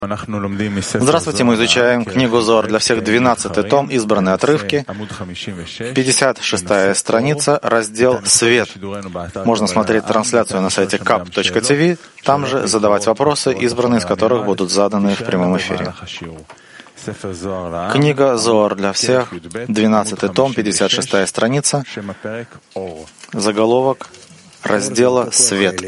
Здравствуйте, мы изучаем книгу Зоар для всех, 12-й том, избранные отрывки, 56-я страница, раздел «Свет». Можно смотреть трансляцию на сайте kap.tv, там же задавать вопросы, избранные из которых будут заданы в прямом эфире. Книга Зоар для всех, 12-й том, 56-я страница, заголовок раздела «Свет».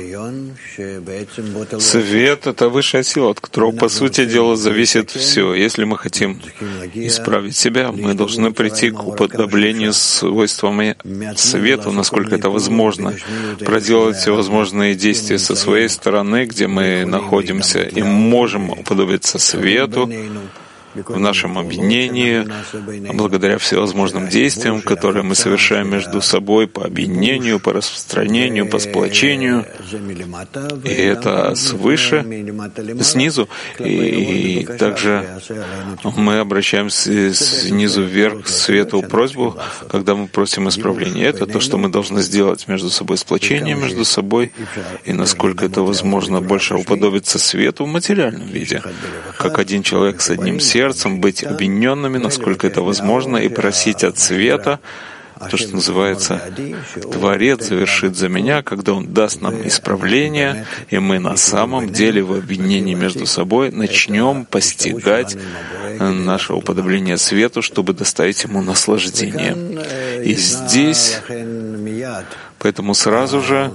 Свет — это высшая сила, от которого, по сути дела, зависит все. Если мы хотим исправить себя, мы должны прийти к уподоблению свойствами света, насколько это возможно, проделать все возможные действия со своей стороны, где мы находимся, и можем уподобиться свету в нашем объединении, благодаря всевозможным действиям, которые мы совершаем между собой по объединению, по распространению, по сплочению. И это свыше, снизу. И также мы обращаемся снизу вверх к свету просьбу, когда мы просим исправления. Это то, что мы должны сделать между собой, сплочение между собой, и насколько это возможно, больше уподобиться свету в материальном виде, как один человек с одним сердцем, быть объединенными, насколько это возможно, и просить от света, то, что называется, Творец завершит за меня, когда Он даст нам исправление, и мы на самом деле в объединении между собой начнем постигать наше уподобление свету, чтобы доставить Ему наслаждение. И здесь, поэтому сразу же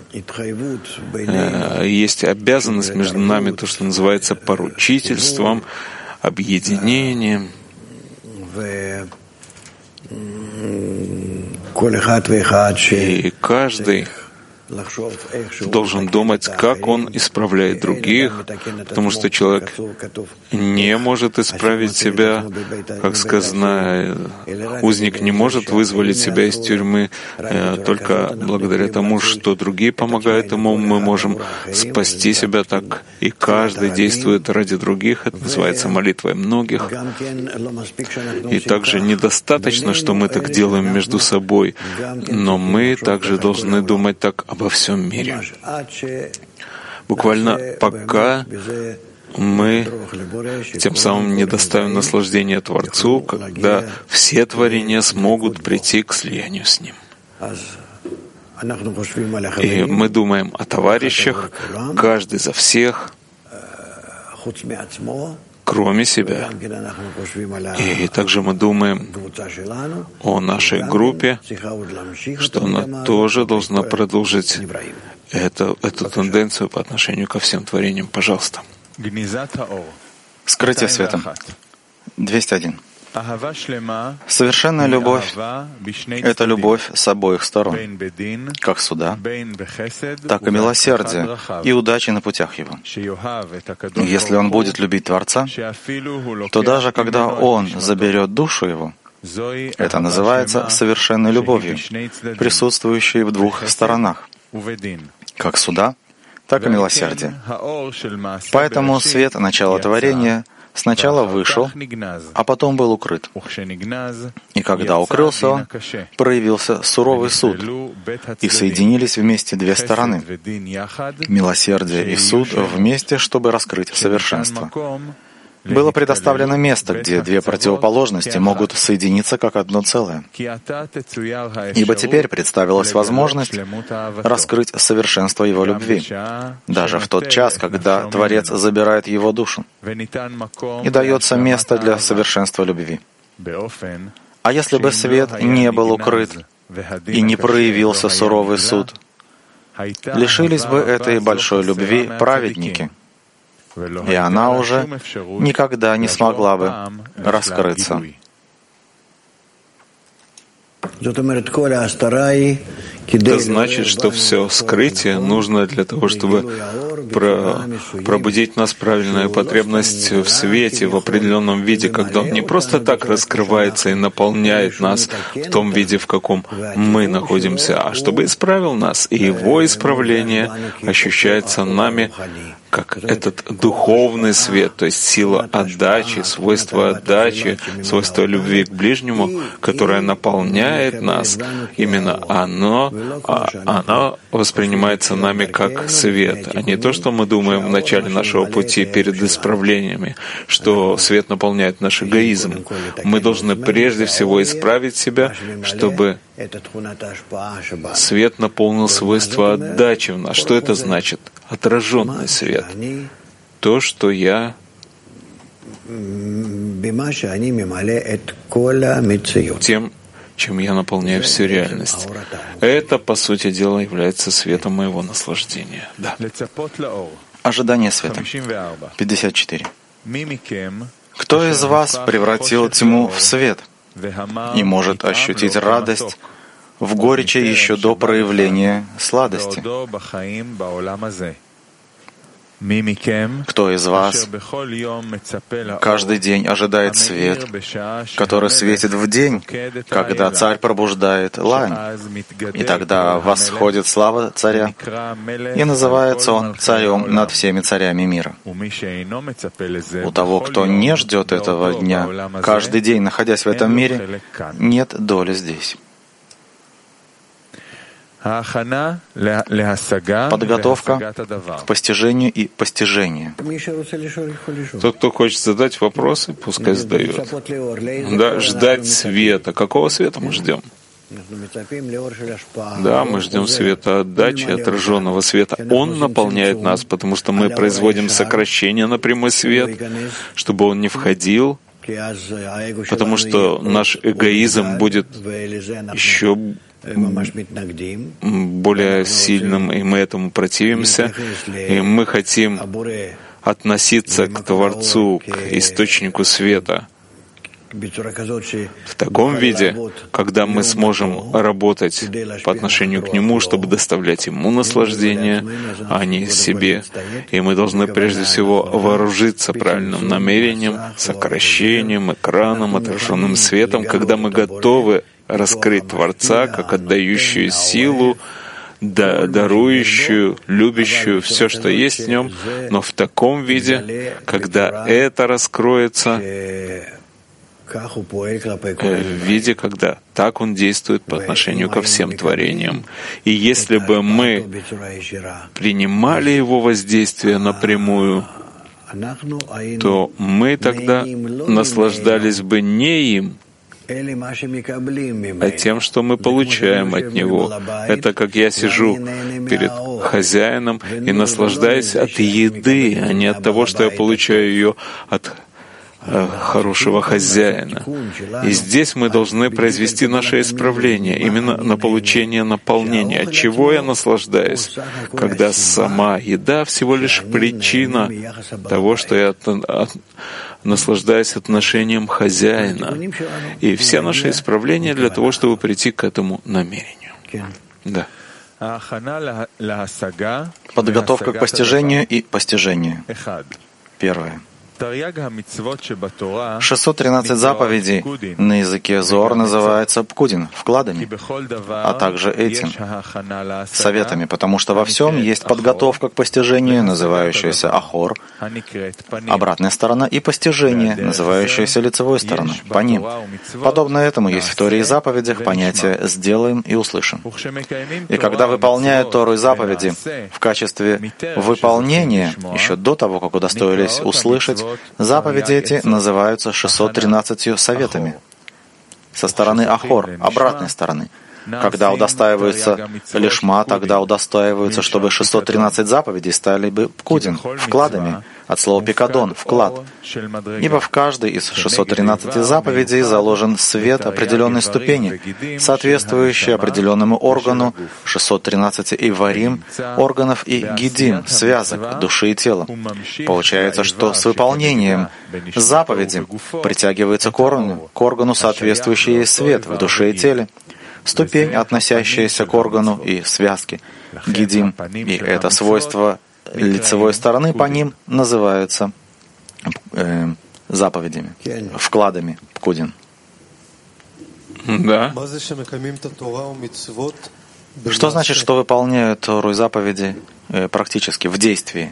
есть обязанность между нами, то, что называется поручительством, объединением. И каждый должен думать, как он исправляет других, потому что человек не может исправить себя, как сказано, узник не может вызволить себя из тюрьмы, только благодаря тому, что другие помогают ему, мы можем спасти себя так, и каждый действует ради других, это называется молитвой многих. И также недостаточно, что мы так делаем между собой, но мы также должны думать так обо всем мире. Буквально пока мы тем самым не доставим наслаждение Творцу, когда все творения смогут прийти к слиянию с Ним. И мы думаем о товарищах, каждый за всех, кроме себя. И также мы думаем о нашей группе, что она тоже должна продолжить эту тенденцию по отношению ко всем творениям. Пожалуйста. Скрытие света. 201. Совершенная любовь — это любовь с обоих сторон, как суда, так и милосердие и удачи на путях его. Если он будет любить Творца, то даже когда он заберет душу его, это называется совершенной любовью, присутствующей в двух сторонах, как суда, так и милосердие. Поэтому свет начала творения сначала вышел, а потом был укрыт. И когда укрылся он, проявился суровый суд, и соединились вместе две стороны — милосердие и суд вместе, чтобы раскрыть совершенство. Было предоставлено место, где две противоположности могут соединиться как одно целое. Ибо теперь представилась возможность раскрыть совершенство Его любви, даже в тот час, когда Творец забирает Его душу, и дается место для совершенства любви. А если бы свет не был укрыт и не проявился суровый суд, лишились бы этой большой любви праведники, и она уже никогда не смогла бы раскрыться. Это значит, что все скрытие нужно для того, чтобы пробудить в нас правильную потребность в свете в определенном виде, когда он не просто так раскрывается и наполняет нас в том виде, в каком мы находимся, а чтобы исправил нас, и его исправление ощущается нами как этот духовный свет, то есть сила отдачи, свойство любви к ближнему, которое наполняет нас. Именно оно она воспринимается нами как свет, а не то, что мы думаем в начале нашего пути перед исправлениями, что свет наполняет наш эгоизм. Мы должны прежде всего исправить себя, чтобы свет наполнил свойства отдачи в нас. Что это значит? Отраженный свет. То, что я тем, чем я наполняю всю реальность. Это, по сути дела, является светом моего наслаждения. Да. Ожидание света. 54. Кто из вас превратил тьму в свет и может ощутить радость в горечи еще до проявления сладости? Кто из вас каждый день ожидает свет, который светит в день, когда царь пробуждает лань, и тогда восходит слава царя, и называется он царем над всеми царями мира? У того, кто не ждет этого дня, каждый день находясь в этом мире, нет доли здесь. Подготовка к постижению и постижению. Тот, кто хочет задать вопросы, пускай задает. Да, ждать света. Какого света мы ждем? Да, мы ждем света отдачи, отраженного света. Он наполняет нас, потому что мы производим сокращение на прямой свет, чтобы он не входил, потому что наш эгоизм будет еще более сильным, и мы этому противимся, и мы хотим относиться к Творцу, к Источнику света в таком виде, когда мы сможем работать по отношению к Нему, чтобы доставлять Ему наслаждение, а не себе. И мы должны прежде всего вооружиться правильным намерением, сокращением, экраном, отраженным светом, когда мы готовы раскрыть Творца как отдающую силу, дарующую, любящую все, что есть в Нем, но в таком виде, когда это раскроется в виде, когда так Он действует по отношению ко всем творениям. И если бы мы принимали Его воздействие напрямую, то мы тогда наслаждались бы не им, а тем, что мы получаем от Него. Это как я сижу перед хозяином и наслаждаюсь от еды, а не от того, что я получаю ее от хорошего хозяина. И здесь мы должны произвести наше исправление, именно на получение наполнения. От чего я наслаждаюсь? Когда сама еда всего лишь причина того, что я наслаждаюсь отношением хозяина. И все наши исправления для того, чтобы прийти к этому намерению. Да. Подготовка к постижению и постижению. Первое. 613 заповедей на языке Зоар называется пкудин, вкладами, а также этим, советами, потому что во всем есть подготовка к постижению, называющаяся ахор, обратная сторона, и постижение, называющееся лицевой стороной, по ним. Подобно этому есть в Торе и заповедях понятие «сделаем и услышим». И когда выполняют Тору и заповеди в качестве выполнения, еще до того, как удостоились услышать, заповеди эти называются 613 советами со стороны Ахор, обратной стороны. Когда удостаиваются лишма, тогда удостаиваются, чтобы 613 заповедей стали бы пкудин, вкладами, от слова пикадон, вклад. Ибо в каждой из 613 заповедей заложен свет определенной ступени, соответствующий определенному органу 613 иварим, органов и гидим, связок души и тела. Получается, что с выполнением заповеди притягивается к органу соответствующий ей свет в душе и теле, ступень, относящаяся к органу и связке, гидим, и это свойство лицевой стороны по ним называются заповедями, вкладами, пкудин. Да. Что значит, что выполняют Тору и заповеди практически, в действии?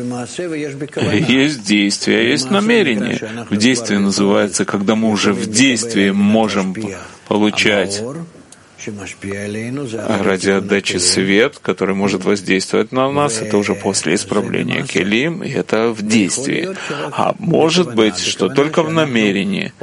Есть действие, есть намерение. В действии называется, когда мы уже в действии можем получать ради отдачи свет, который может воздействовать на нас, это уже после исправления келим, и это в действии. А может быть, что только в намерении.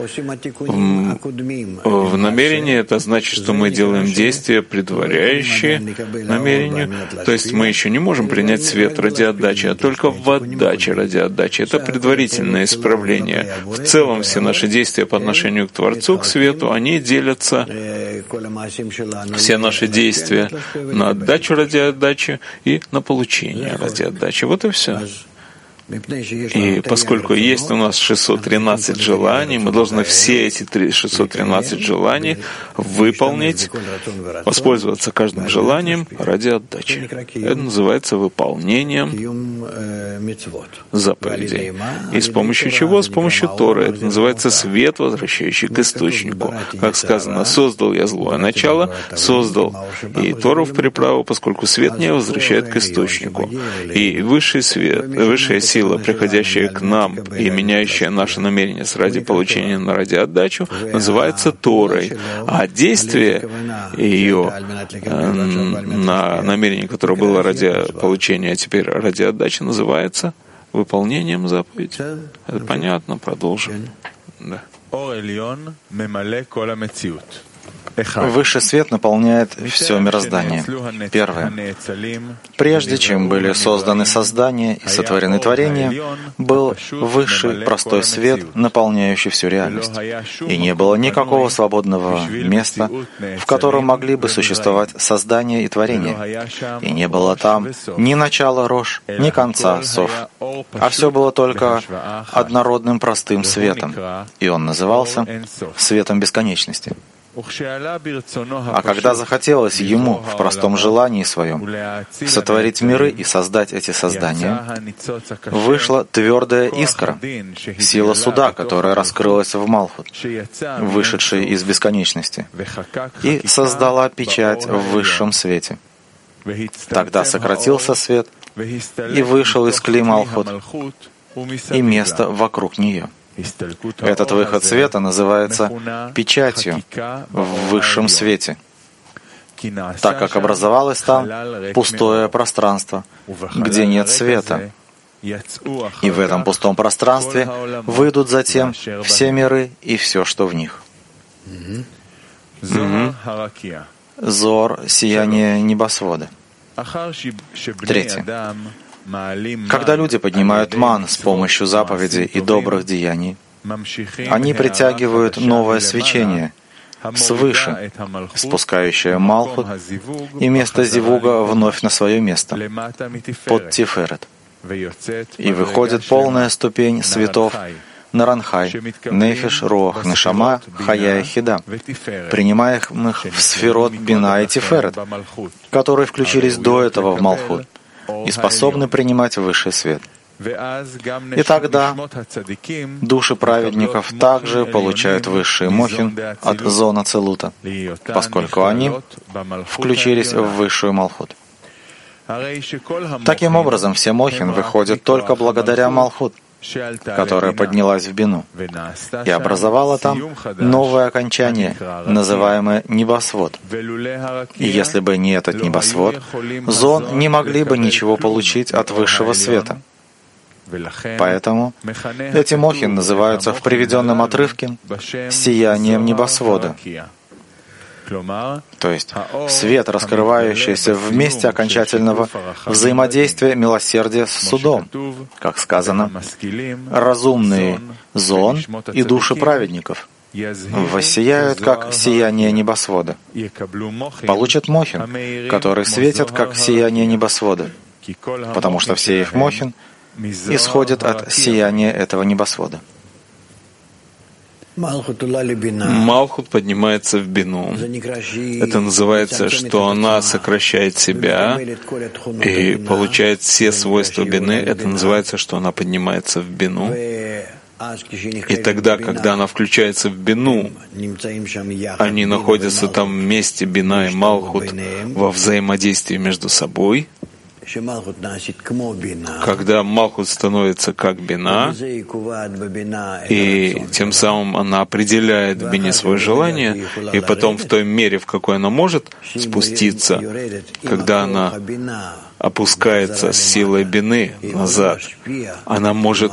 В намерении это значит, что мы делаем действия, предваряющие намерению. То есть мы еще не можем принять свет ради отдачи, а только в отдаче ради отдачи. Это предварительное исправление. В целом все наши действия по отношению к Творцу, к свету, они делятся, все наши действия, на отдачу ради отдачи и на получение ради отдачи. Вот и все. И поскольку есть у нас 613 желаний, мы должны все эти 613 желаний выполнить, воспользоваться каждым желанием ради отдачи. Это называется выполнением заповедей. И с помощью чего? С помощью Торы. Это называется свет, возвращающий к источнику. Как сказано, создал я злое начало, создал и Тору в приправу, поскольку свет не возвращает к источнику. И высший свет, высшая сила, приходящая к нам и меняющая наше намерение ради получения на ради отдачу, называется Торой. А действие ее на намерение, которое было ради получения, а теперь ради отдачи, называется выполнением заповеди. Это понятно? Продолжим. Да. Высший свет наполняет все мироздание. Первое. Прежде чем были созданы создания и сотворены творения, был высший простой свет, наполняющий всю реальность. И не было никакого свободного места, в котором могли бы существовать создания и творения. И не было там ни начала рож, ни конца сов. А все было только однородным простым светом. И он назывался светом бесконечности. А когда захотелось ему в простом желании своем сотворить миры и создать эти создания, вышла твердая искра, сила суда, которая раскрылась в Малхут, вышедшей из бесконечности, и создала печать в высшем свете. Тогда сократился свет и вышел из кли Малхут и место вокруг нее. Этот выход света называется печатью в высшем свете, так как образовалось там пустое пространство, где нет света. И в этом пустом пространстве выйдут затем все миры и все, что в них. Зор — сияние небосвода. Третье. Когда люди поднимают ман с помощью заповедей и добрых деяний, они притягивают новое свечение свыше, спускающее Малхут, и место Зивуга вновь на свое место, под Тиферет. И выходит полная ступень светов Наранхай, Нефиш, Руах, Нешама, Хая и Хида, принимаемых в сферот Бина и Тиферет, которые включились до этого в Малхут и способны принимать высший свет. И тогда души праведников также получают высший мохин от зона Целута, поскольку они включились в высшую Малхут. Таким образом, все мохин выходят только благодаря Малхут, которая поднялась в Бину и образовала там новое окончание, называемое небосвод. И если бы не этот небосвод, зон не могли бы ничего получить от высшего света. Поэтому эти мохин называются в приведенном отрывке сиянием небосвода. То есть свет, раскрывающийся в месте окончательного взаимодействия милосердия с судом, как сказано, разумные зон и души праведников воссияют, как сияние небосвода, получат мохин, который светит, как сияние небосвода, потому что все их мохин исходят от сияния этого небосвода. Малхут поднимается в Бину. Это называется, что она сокращает себя и получает все свойства Бины. Это называется, что она поднимается в Бину. И тогда, когда она включается в Бину, они находятся там вместе, Бина и Малхут, во взаимодействии между собой. когда Малхут становится как Бина, и тем самым она определяет в Бине свое желание, и потом в той мере, в какой она может спуститься, когда она опускается с силой Бины назад, она может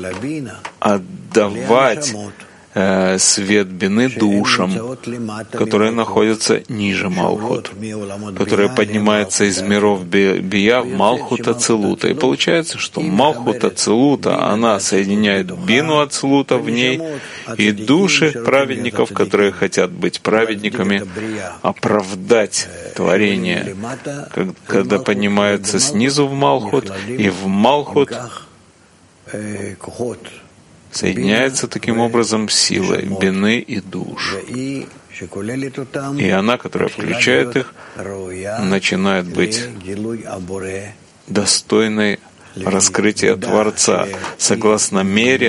отдавать свет Бины душам, которые находятся ниже Малхут, которые поднимаются из миров Бия в Малхут Ацилута. И получается, что Малхут Ацилута, она соединяет Бину Ацилута в ней и души праведников, которые хотят быть праведниками, оправдать творение, когда поднимаются снизу в Малхут, и в Малхут соединяется таким образом силой Бины и душ. И она, которая включает их, начинает быть достойной раскрытия Творца, согласно мере,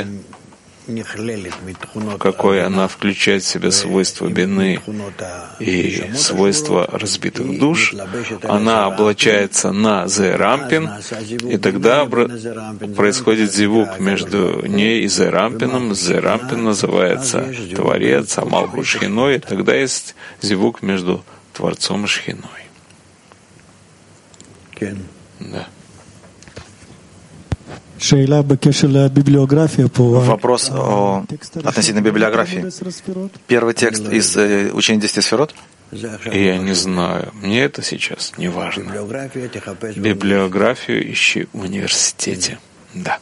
в какой она включает в себя свойства Бины и свойства разбитых душ, она облачается на Зерампин, и тогда происходит зивук между ней и Зерампином. Зерампин называется Творец, а Малхут Шхиной, и тогда есть зивук между Творцом и Шхиной. Да. Вопрос относительно библиографии. Первый текст из учения 10 сферот? Я не знаю. Мне это сейчас не важно. Библиографию ищи в университете. Да.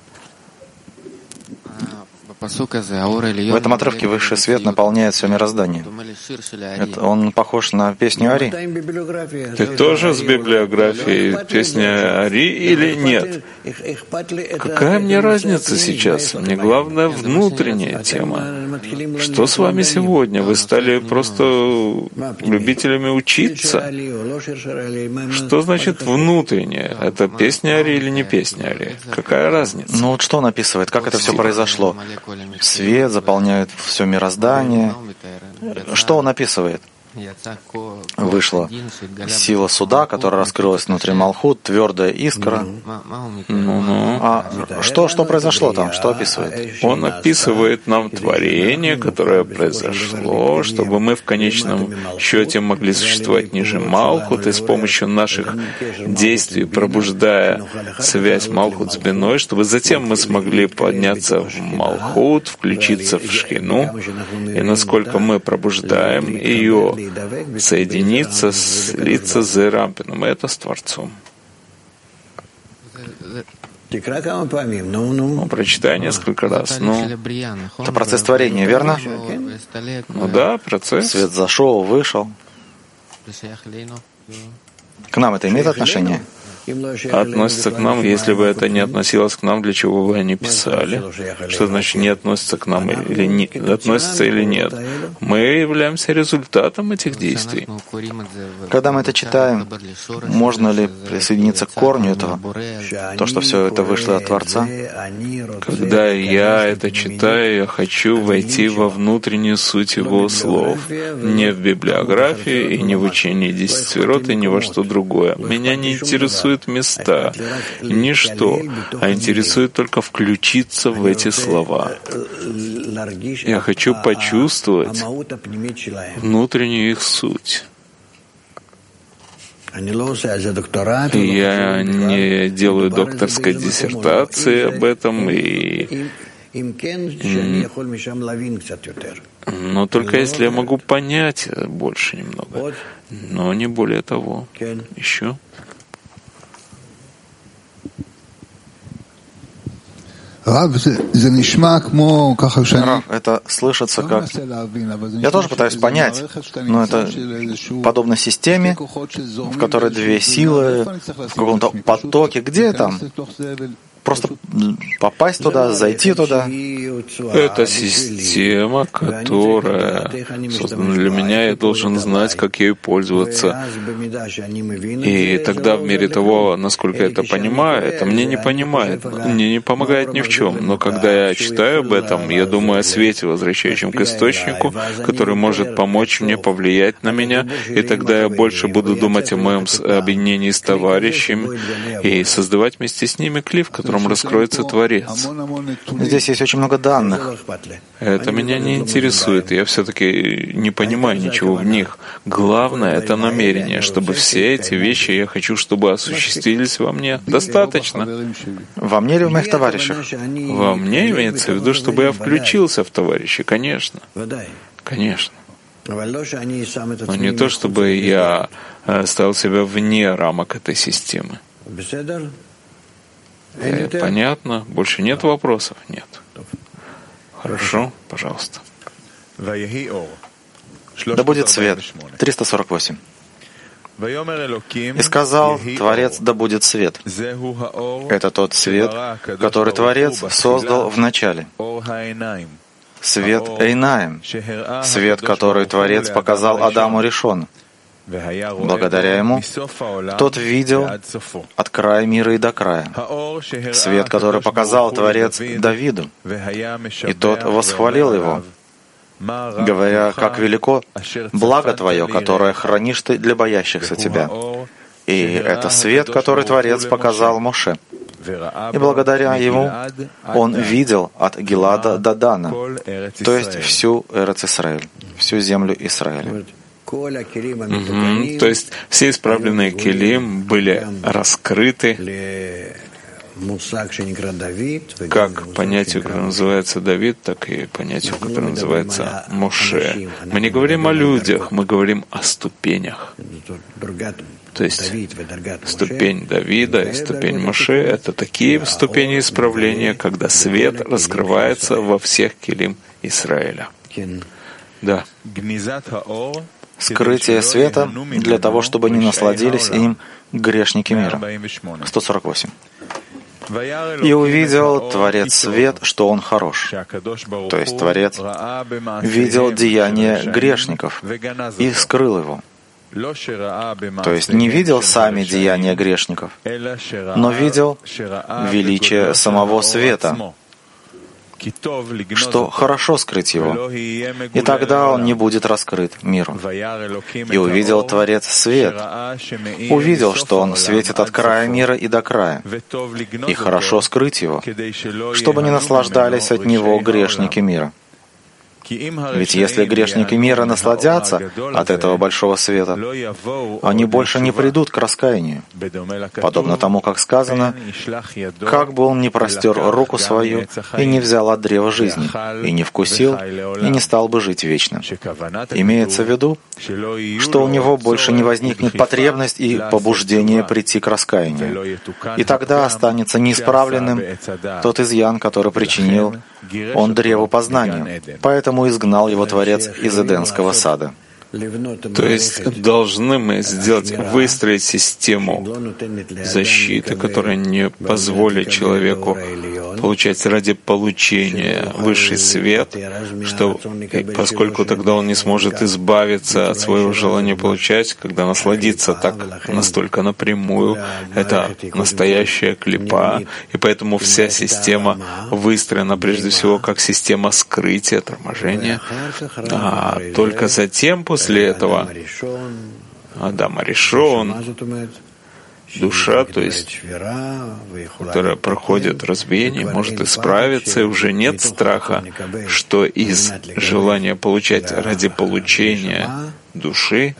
В этом отрывке высший свет наполняет все мироздание. Он похож на песню Ари. Ты тоже с библиографией песня Ари или нет? Какая мне разница сейчас? Мне главное внутренняя тема. Что с вами сегодня? Вы стали просто любителями учиться? Что значит внутреннее? Это песня Ари или не песня Ари? Какая разница? Ну вот что он описывает? Как это все произошло? Свет заполняет все мироздание. Что он описывает? Вышла сила суда, которая раскрылась внутри Малхут, твердая искра. А что произошло там? Что описывает? Он описывает нам творение, которое произошло, чтобы мы в конечном счете могли существовать ниже Малхут, и с помощью наших действий, пробуждая связь Малхут с Биной, чтобы затем мы смогли подняться в Малхут, включиться в Шхину, и насколько мы пробуждаем ее, соединиться, слиться с Зерампином, это с Творцом. Прочитай несколько раз. Это процесс творения, верно? Ну да, процесс. Свет зашел, вышел. К нам это имеет отношение? Относится к нам, если бы это не относилось к нам, для чего вы не писали? Что значит не относится к нам или не относится или нет? Мы являемся результатом этих действий. Когда мы это читаем, можно ли присоединиться к корню этого? То, что все это вышло от Творца? Когда я это читаю, я хочу войти во внутреннюю суть его слов. Не в библиографию и не в учении 10 сферот и ни во что другое. Меня не интересует места, ничто, а интересует только включиться в эти слова. Я хочу почувствовать внутреннюю их суть. И я не делаю докторской диссертации об этом, но только если я могу понять больше немного, но не более того. Еще? Рав, это слышится как... Я тоже пытаюсь понять, но это подобно системе, в которой две силы в каком-то потоке. Где там? просто попасть туда, зайти туда. Это система, которая создана для меня, я должен знать, как ею пользоваться. И тогда в мере того, насколько я это понимаю, это мне не помогает ни в чем. Но когда я читаю об этом, я думаю о свете, возвращающем к источнику, который может помочь мне, повлиять на меня, и тогда я больше буду думать о моем объединении с товарищами и создавать вместе с ними клиф, в котором раскроется Творец. Здесь есть очень много данных. Это меня не интересует, я все-таки не понимаю ничего в них. Главное — это намерение, чтобы все эти вещи я хочу, чтобы осуществились во мне. Достаточно. Во мне или в моих товарищах? Во мне имеется в виду, чтобы я включился в товарищи, конечно. Конечно. Но не то, чтобы я ставил себя вне рамок этой системы. Понятно? Больше нет вопросов? Нет. Хорошо, пожалуйста. Да будет свет. 348. И сказал Творец: да будет свет. Это тот свет, который Творец создал в начале. Свет Эйнаим, свет, который Творец показал Адаму Ришону. Благодаря ему тот видел от края мира и до края. Свет, который показал Творец Давиду, и тот восхвалил его, говоря: как велико благо Твое, которое хранишь Ты для боящихся Тебя. И это свет, который Творец показал Моше. И благодаря ему он видел от Гилада до Дана, то есть всю Эрец Исраэль, всю землю Израиля. То есть все исправленные келим были раскрыты как понятию, которое называется Давид, так и понятию, которое называется Моше. Мы не говорим о людях, мы говорим о ступенях. То есть ступень Давида и ступень Моше — это такие ступени исправления, когда свет раскрывается во всех келим Израиля. Да. Скрытие света для того, чтобы не насладились им грешники мира. 148. И увидел Творец свет, что он хорош. То есть Творец видел деяния грешников и скрыл его. То есть не видел сами деяния грешников, но видел величие самого света, что хорошо скрыть его, и тогда он не будет раскрыт миру. И увидел Творец свет, увидел, что он светит от края мира и до края, и хорошо скрыть его, чтобы не наслаждались от него грешники мира. Ведь если грешники мира насладятся от этого большого света, они больше не придут к раскаянию. Подобно тому, как сказано: «Как бы он ни простер руку свою и не взял от древа жизни, и не вкусил, и не стал бы жить вечно». Имеется в виду, что у него больше не возникнет потребность и побуждение прийти к раскаянию. И тогда останется неисправленным тот изъян, который причинил он древу познания. Поэтому изгнал его Творец из Эдемского сада. То есть должны мы выстроить систему защиты, которая не позволит человеку получать ради получения высший свет, поскольку тогда он не сможет избавиться от своего желания получать, когда насладиться так настолько напрямую. Это настоящая клипа, и поэтому вся система выстроена прежде всего как система скрытия, торможения, а только затем, после этого Адам Аришон, душа, то есть, которая проходит разбиение, может исправиться, и уже нет страха, что из желания получать ради получения души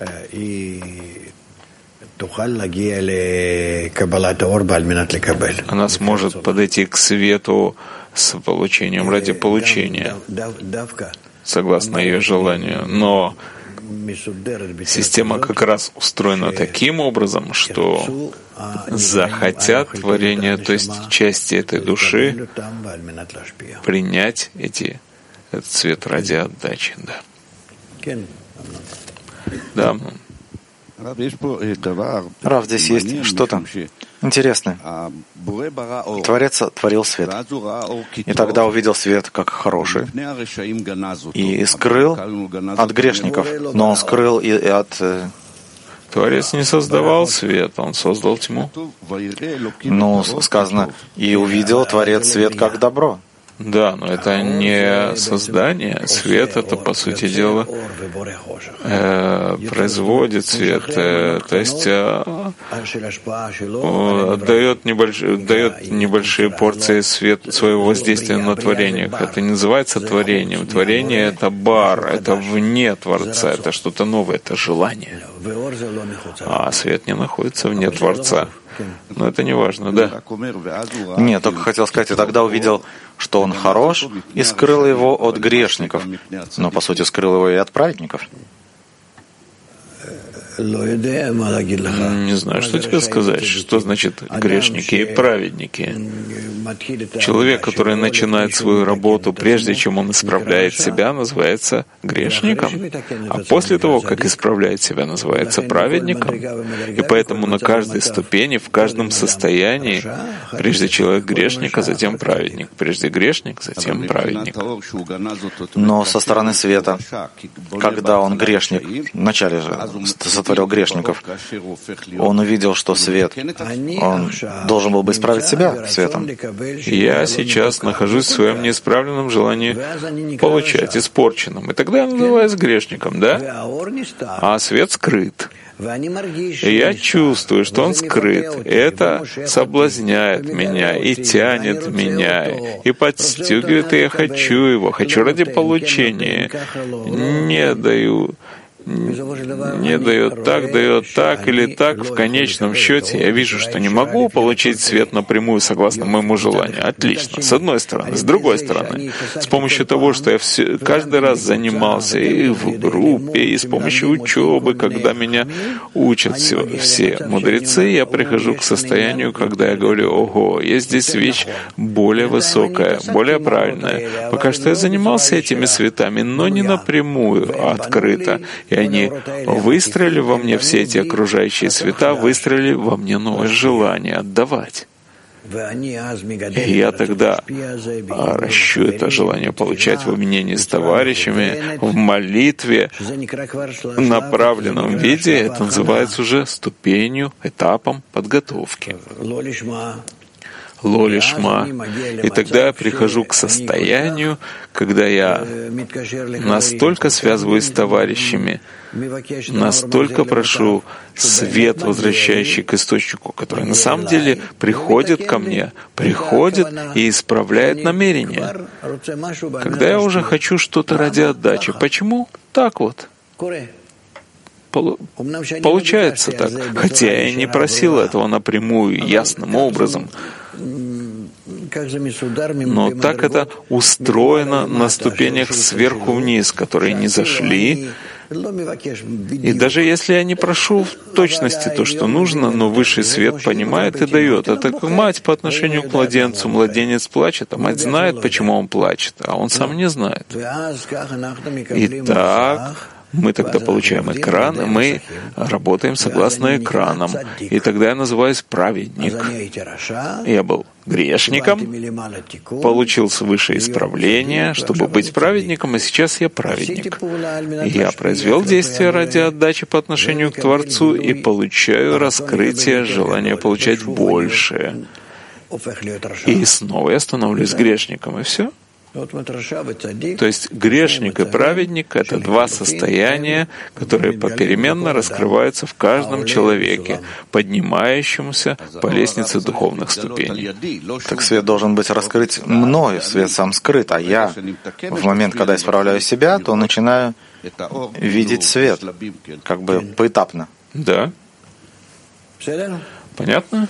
она сможет подойти к свету с получением ради получения, согласно ее желанию. Но система как раз устроена таким образом, что захотят творения, то есть части этой души, принять этот свет ради отдачи. Да. Рав, здесь есть что-то интересное. Творец творил свет. И тогда увидел свет как хороший. И скрыл от грешников. Но он скрыл и от... Творец не создавал свет, он создал тьму. Ну, сказано, и увидел Творец свет как добро. Да, но это не создание. Свет — это, по сути дела, производит свет, то есть дает небольшие порции света, своего воздействия на творениях. Это не называется творением. Творение — это бар, это вне Творца, это что-то новое, это желание. А свет не находится вне Творца. Но это не важно, да? Нет, только хотел сказать, и тогда увидел, что он хорош, и скрыл его от грешников. Но, по сути, скрыл его и от праведников. Не знаю, что тебе сказать. Что значит грешники и праведники? Человек, который начинает свою работу, прежде чем он исправляет себя, называется грешником. А после того, как исправляет себя, называется праведником. И поэтому на каждой ступени, в каждом состоянии, прежде человек грешник, а затем праведник. Прежде грешник, затем праведник. Но со стороны света, когда он грешник, вначале же сотворил грешников, он увидел, что свет, он должен был бы исправить себя светом. Я сейчас нахожусь в своем неисправленном желании получать испорченным. И тогда я называюсь грешником, да? А свет скрыт. И я чувствую, что он скрыт. И это соблазняет меня и тянет меня, и подстегивает, и я хочу его, хочу ради получения. Не дает так или так, в конечном счете я вижу, что не могу получить свет напрямую согласно моему желанию. Отлично. С одной стороны. С другой стороны, с помощью того, что я каждый раз занимался и в группе, и с помощью учебы, когда меня учат все мудрецы, я прихожу к состоянию, когда я говорю: ого, есть здесь вещь более высокая, более правильная. Пока что я занимался этими светами, но не напрямую, а открыто. И они выстроили во мне, все эти окружающие света, выстроили во мне новое желание отдавать. И я тогда ращу это желание получать в обменении с товарищами, в молитве, в направленном виде. Это называется уже ступенью, этапом подготовки. Лолишма. И тогда я прихожу к состоянию, когда я настолько связываюсь с товарищами, настолько прошу свет, возвращающий к источнику, который на самом деле приходит ко мне, приходит и исправляет намерение. Когда я уже хочу что-то ради отдачи. Почему? Так вот. Получается так. Хотя я и не просил этого напрямую, ясным образом. Но так это устроено на ступенях сверху вниз, которые не зашли. И даже если я не прошу в точности то, что нужно, но высший свет понимает и дает. Это как мать по отношению к младенцу. Младенец плачет, а мать знает, почему он плачет, а он сам не знает. Итак, мы тогда получаем экран, и мы работаем согласно экранам. И тогда я называюсь праведник. Я был грешником, получил свыше исправление, чтобы быть праведником, и сейчас я праведник. Я произвел действие ради отдачи по отношению к Творцу и получаю раскрытие желания получать больше. И снова я становлюсь грешником, и все. То есть грешник и праведник — это два состояния, которые попеременно раскрываются в каждом человеке, поднимающемуся по лестнице духовных ступеней. Так свет должен быть раскрыт мною, свет сам скрыт, а я в момент, когда исправляю себя, то начинаю видеть свет, как бы поэтапно. Да. Понятно?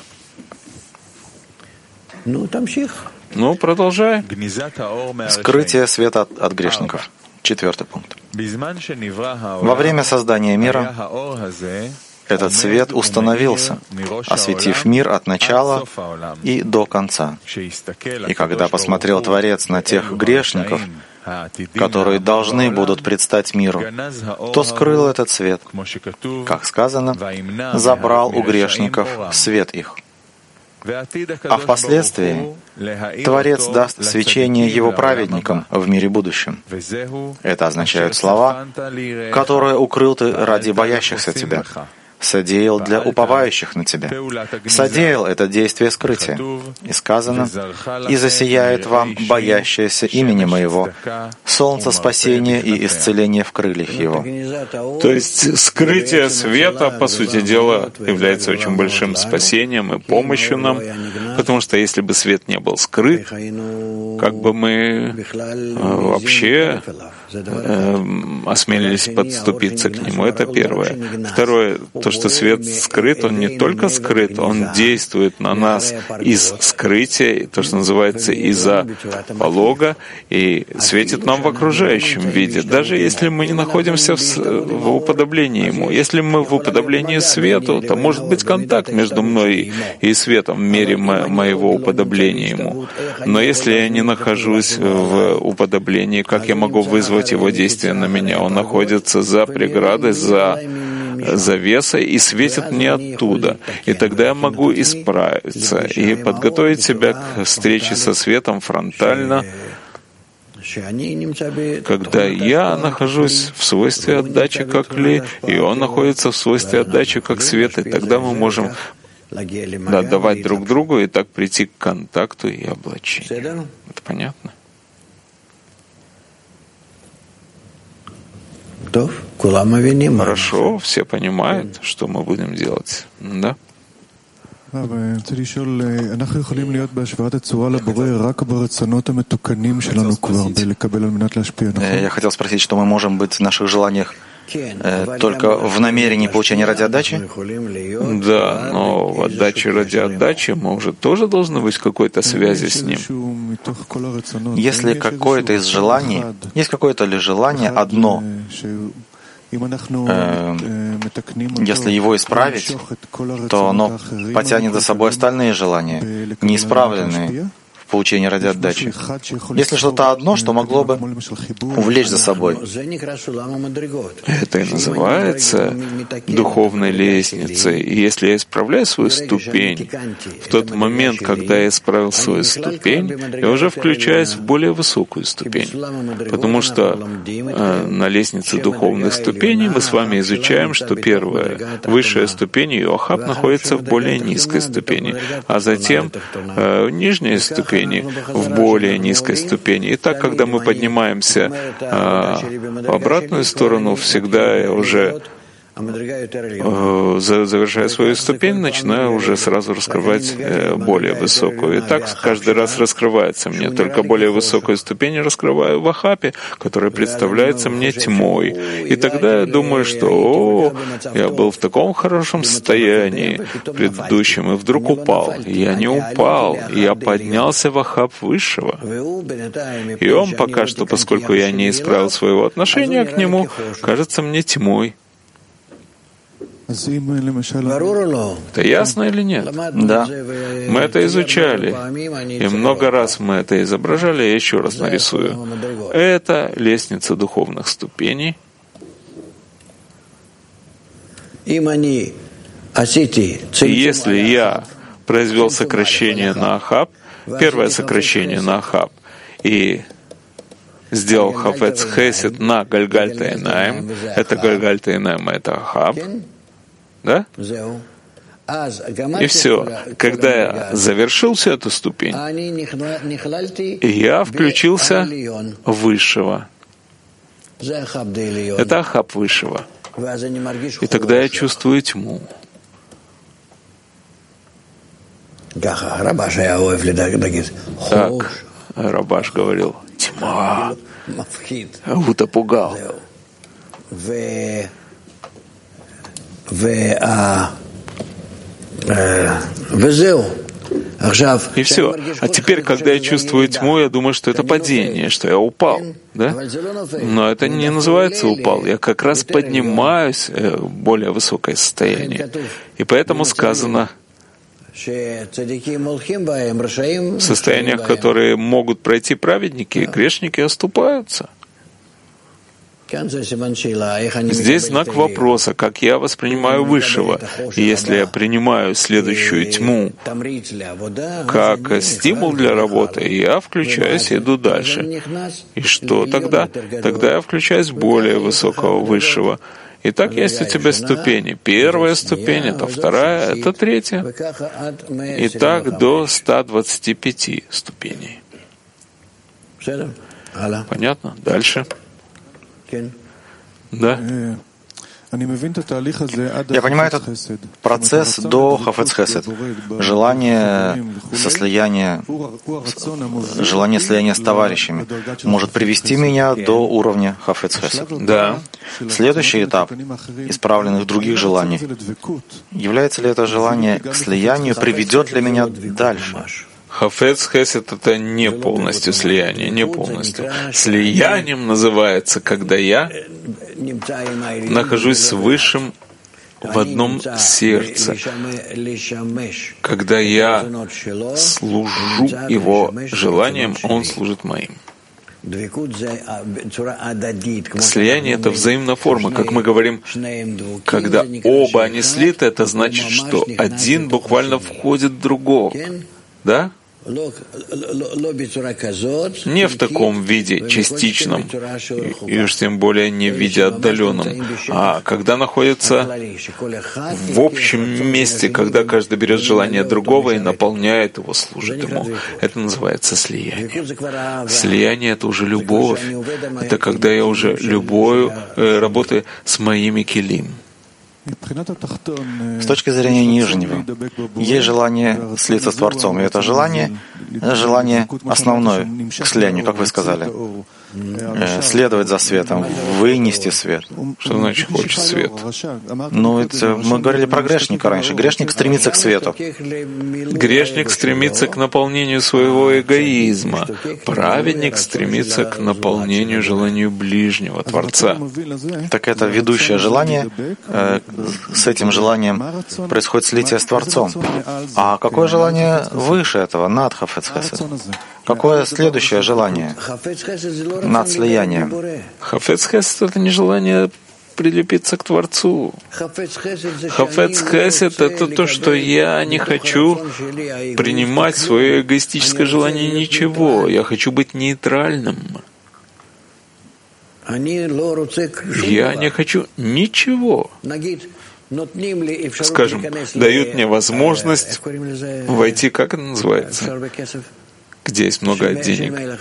Ну, продолжай. Скрытие света от грешников. 4 пункт. Во время создания мира этот свет установился, осветив мир от начала и до конца. И когда посмотрел Творец на тех грешников, которые должны будут предстать миру, то скрыл этот свет, как сказано, забрал у грешников свет их. А впоследствии Творец даст свечение Его праведникам в мире будущем. Это означают слова, которые укрыл Ты ради боящихся Тебя, содеял для уповающих на Тебя. Содеял это действие скрытия. И сказано, «И засияет вам боящееся имени Моего, солнце спасения и исцеления в крыльях Его». То есть скрытие света, по сути дела, является очень большим спасением и помощью нам, потому что если бы свет не был скрыт, как бы мы вообще осмелились подступиться к нему. Это первое. Второе, то, что свет скрыт, он не только скрыт, он действует на нас из скрытия, то, что называется, из-за полога, и светит нам в окружающем виде. Даже если мы не находимся в уподоблении Ему. Если мы в уподоблении свету, то может быть контакт между мной и светом в мере моего уподобления Ему. Но если я не нахожусь в уподоблении, как я могу вызвать Его действие на меня? Он находится за преградой, за завесой и светит мне оттуда. И тогда я могу исправиться и подготовить себя к встрече со светом фронтально, когда я нахожусь в свойстве отдачи как ли, и он находится в свойстве отдачи как свет, и тогда мы можем давать друг другу и так прийти к контакту и облачению. Это понятно? Хорошо, все понимают, что мы будем делать. Да? Я хотел спросить, что мы можем быть в наших желаниях только в намерении получения ради отдачи? Да, но в отдаче ради отдачи мы уже тоже должны быть в какой-то связи с Ним. Если какое-то из желаний, есть какое-то ли желание одно, если его исправить, то оно потянет за собой остальные желания, неисправленные в получении ради отдачи. Если что-то одно, что могло бы увлечь за собой. Это и называется духовной лестницей. И если я исправляю свою ступень, в тот момент, когда я исправил свою ступень, я уже включаюсь в более высокую ступень. Потому что на лестнице духовных ступеней мы с вами изучаем, что первая, высшая ступень, Йохаб, находится в более низкой ступени, а затем нижняя ступень в более низкой ступени. И так, когда мы поднимаемся в обратную сторону, всегда я уже, завершая свою ступень, начинаю уже сразу раскрывать более высокую. И так каждый раз раскрывается мне. Только более высокую ступень раскрываю в Ахапе, которая представляется мне тьмой. И тогда я думаю, что я был в таком хорошем состоянии предыдущем, и вдруг упал. Я не упал, я поднялся в Ахап Высшего. И он пока что, поскольку я не исправил своего отношения к нему, кажется мне тьмой. Это ясно или нет? Да. Мы это изучали, и много раз мы это изображали, я еще раз нарисую. Это лестница духовных ступеней. И если я произвел сокращение на Ахаб, первое сокращение на Ахаб, и сделал Хафец Хесед на Гальгальта Эйнаим, это Гальгальта Эйнаим, это Ахаб, да? И все. Когда я завершил всю эту ступень, я включился в Высшего. Это Ахаб Высшего. И тогда я чувствую тьму. Так, Рабаш говорил, тьма. Аута пугал. И все. А теперь, когда я чувствую тьму, я думаю, что это падение, что я упал. Да? Но это не называется упал. Я как раз поднимаюсь в более высокое состояние. И поэтому сказано, В состояниях, которые могут пройти праведники, грешники оступаются. Здесь знак вопроса, как я воспринимаю Высшего. И если я принимаю следующую тьму как стимул для работы, я включаюсь и иду дальше. И что тогда? Тогда я включаюсь в более высокого Высшего. Итак, есть у тебя ступени. Первая ступень — это вторая, это третья. И так до 125 ступеней. Понятно? Дальше. Да. Я понимаю этот процесс до Хафец Хесед. Желание слияния с товарищами может привести меня до уровня Хафец Хесед. Да. Следующий этап исправленных других желаний. Является ли это желание к слиянию, приведет ли меня дальше? Хафец Хесед — это не полностью слияние, не полностью. Слиянием называется, когда я нахожусь с Высшим в одном сердце, когда я служу Его желанием, Он служит моим. Слияние — это взаимная форма. Как мы говорим, когда оба они слиты, это значит, что один буквально входит в другого. Да? Не в таком виде частичном, и уж тем более не в виде отдаленном, а когда находится в общем месте, когда каждый берет желание другого и наполняет его, служит ему. Это называется слияние. Слияние — это уже любовь. Это когда я уже работаю с моими келим. С точки зрения нижнего, есть желание слиться с Творцом, и это желание основное к слиянию, как вы сказали. Следовать за светом, вынести свет. Что значит хочет свет? Ну, это мы говорили про грешника раньше. Грешник стремится к свету. Грешник стремится к наполнению своего эгоизма. Праведник стремится к наполнению желанию ближнего, Творца. Так это ведущее желание. С этим желанием происходит слитие с Творцом. А какое желание выше этого, над Хафец Хесед? Какое следующее желание над слиянием? Хафец Хесед — это не желание прилепиться к Творцу. Хафец Хесед — это то, что я не хочу принимать свое эгоистическое желание ничего. Я хочу быть нейтральным. Я не хочу ничего. Скажем, дают мне возможность войти, как это называется, где есть много денег,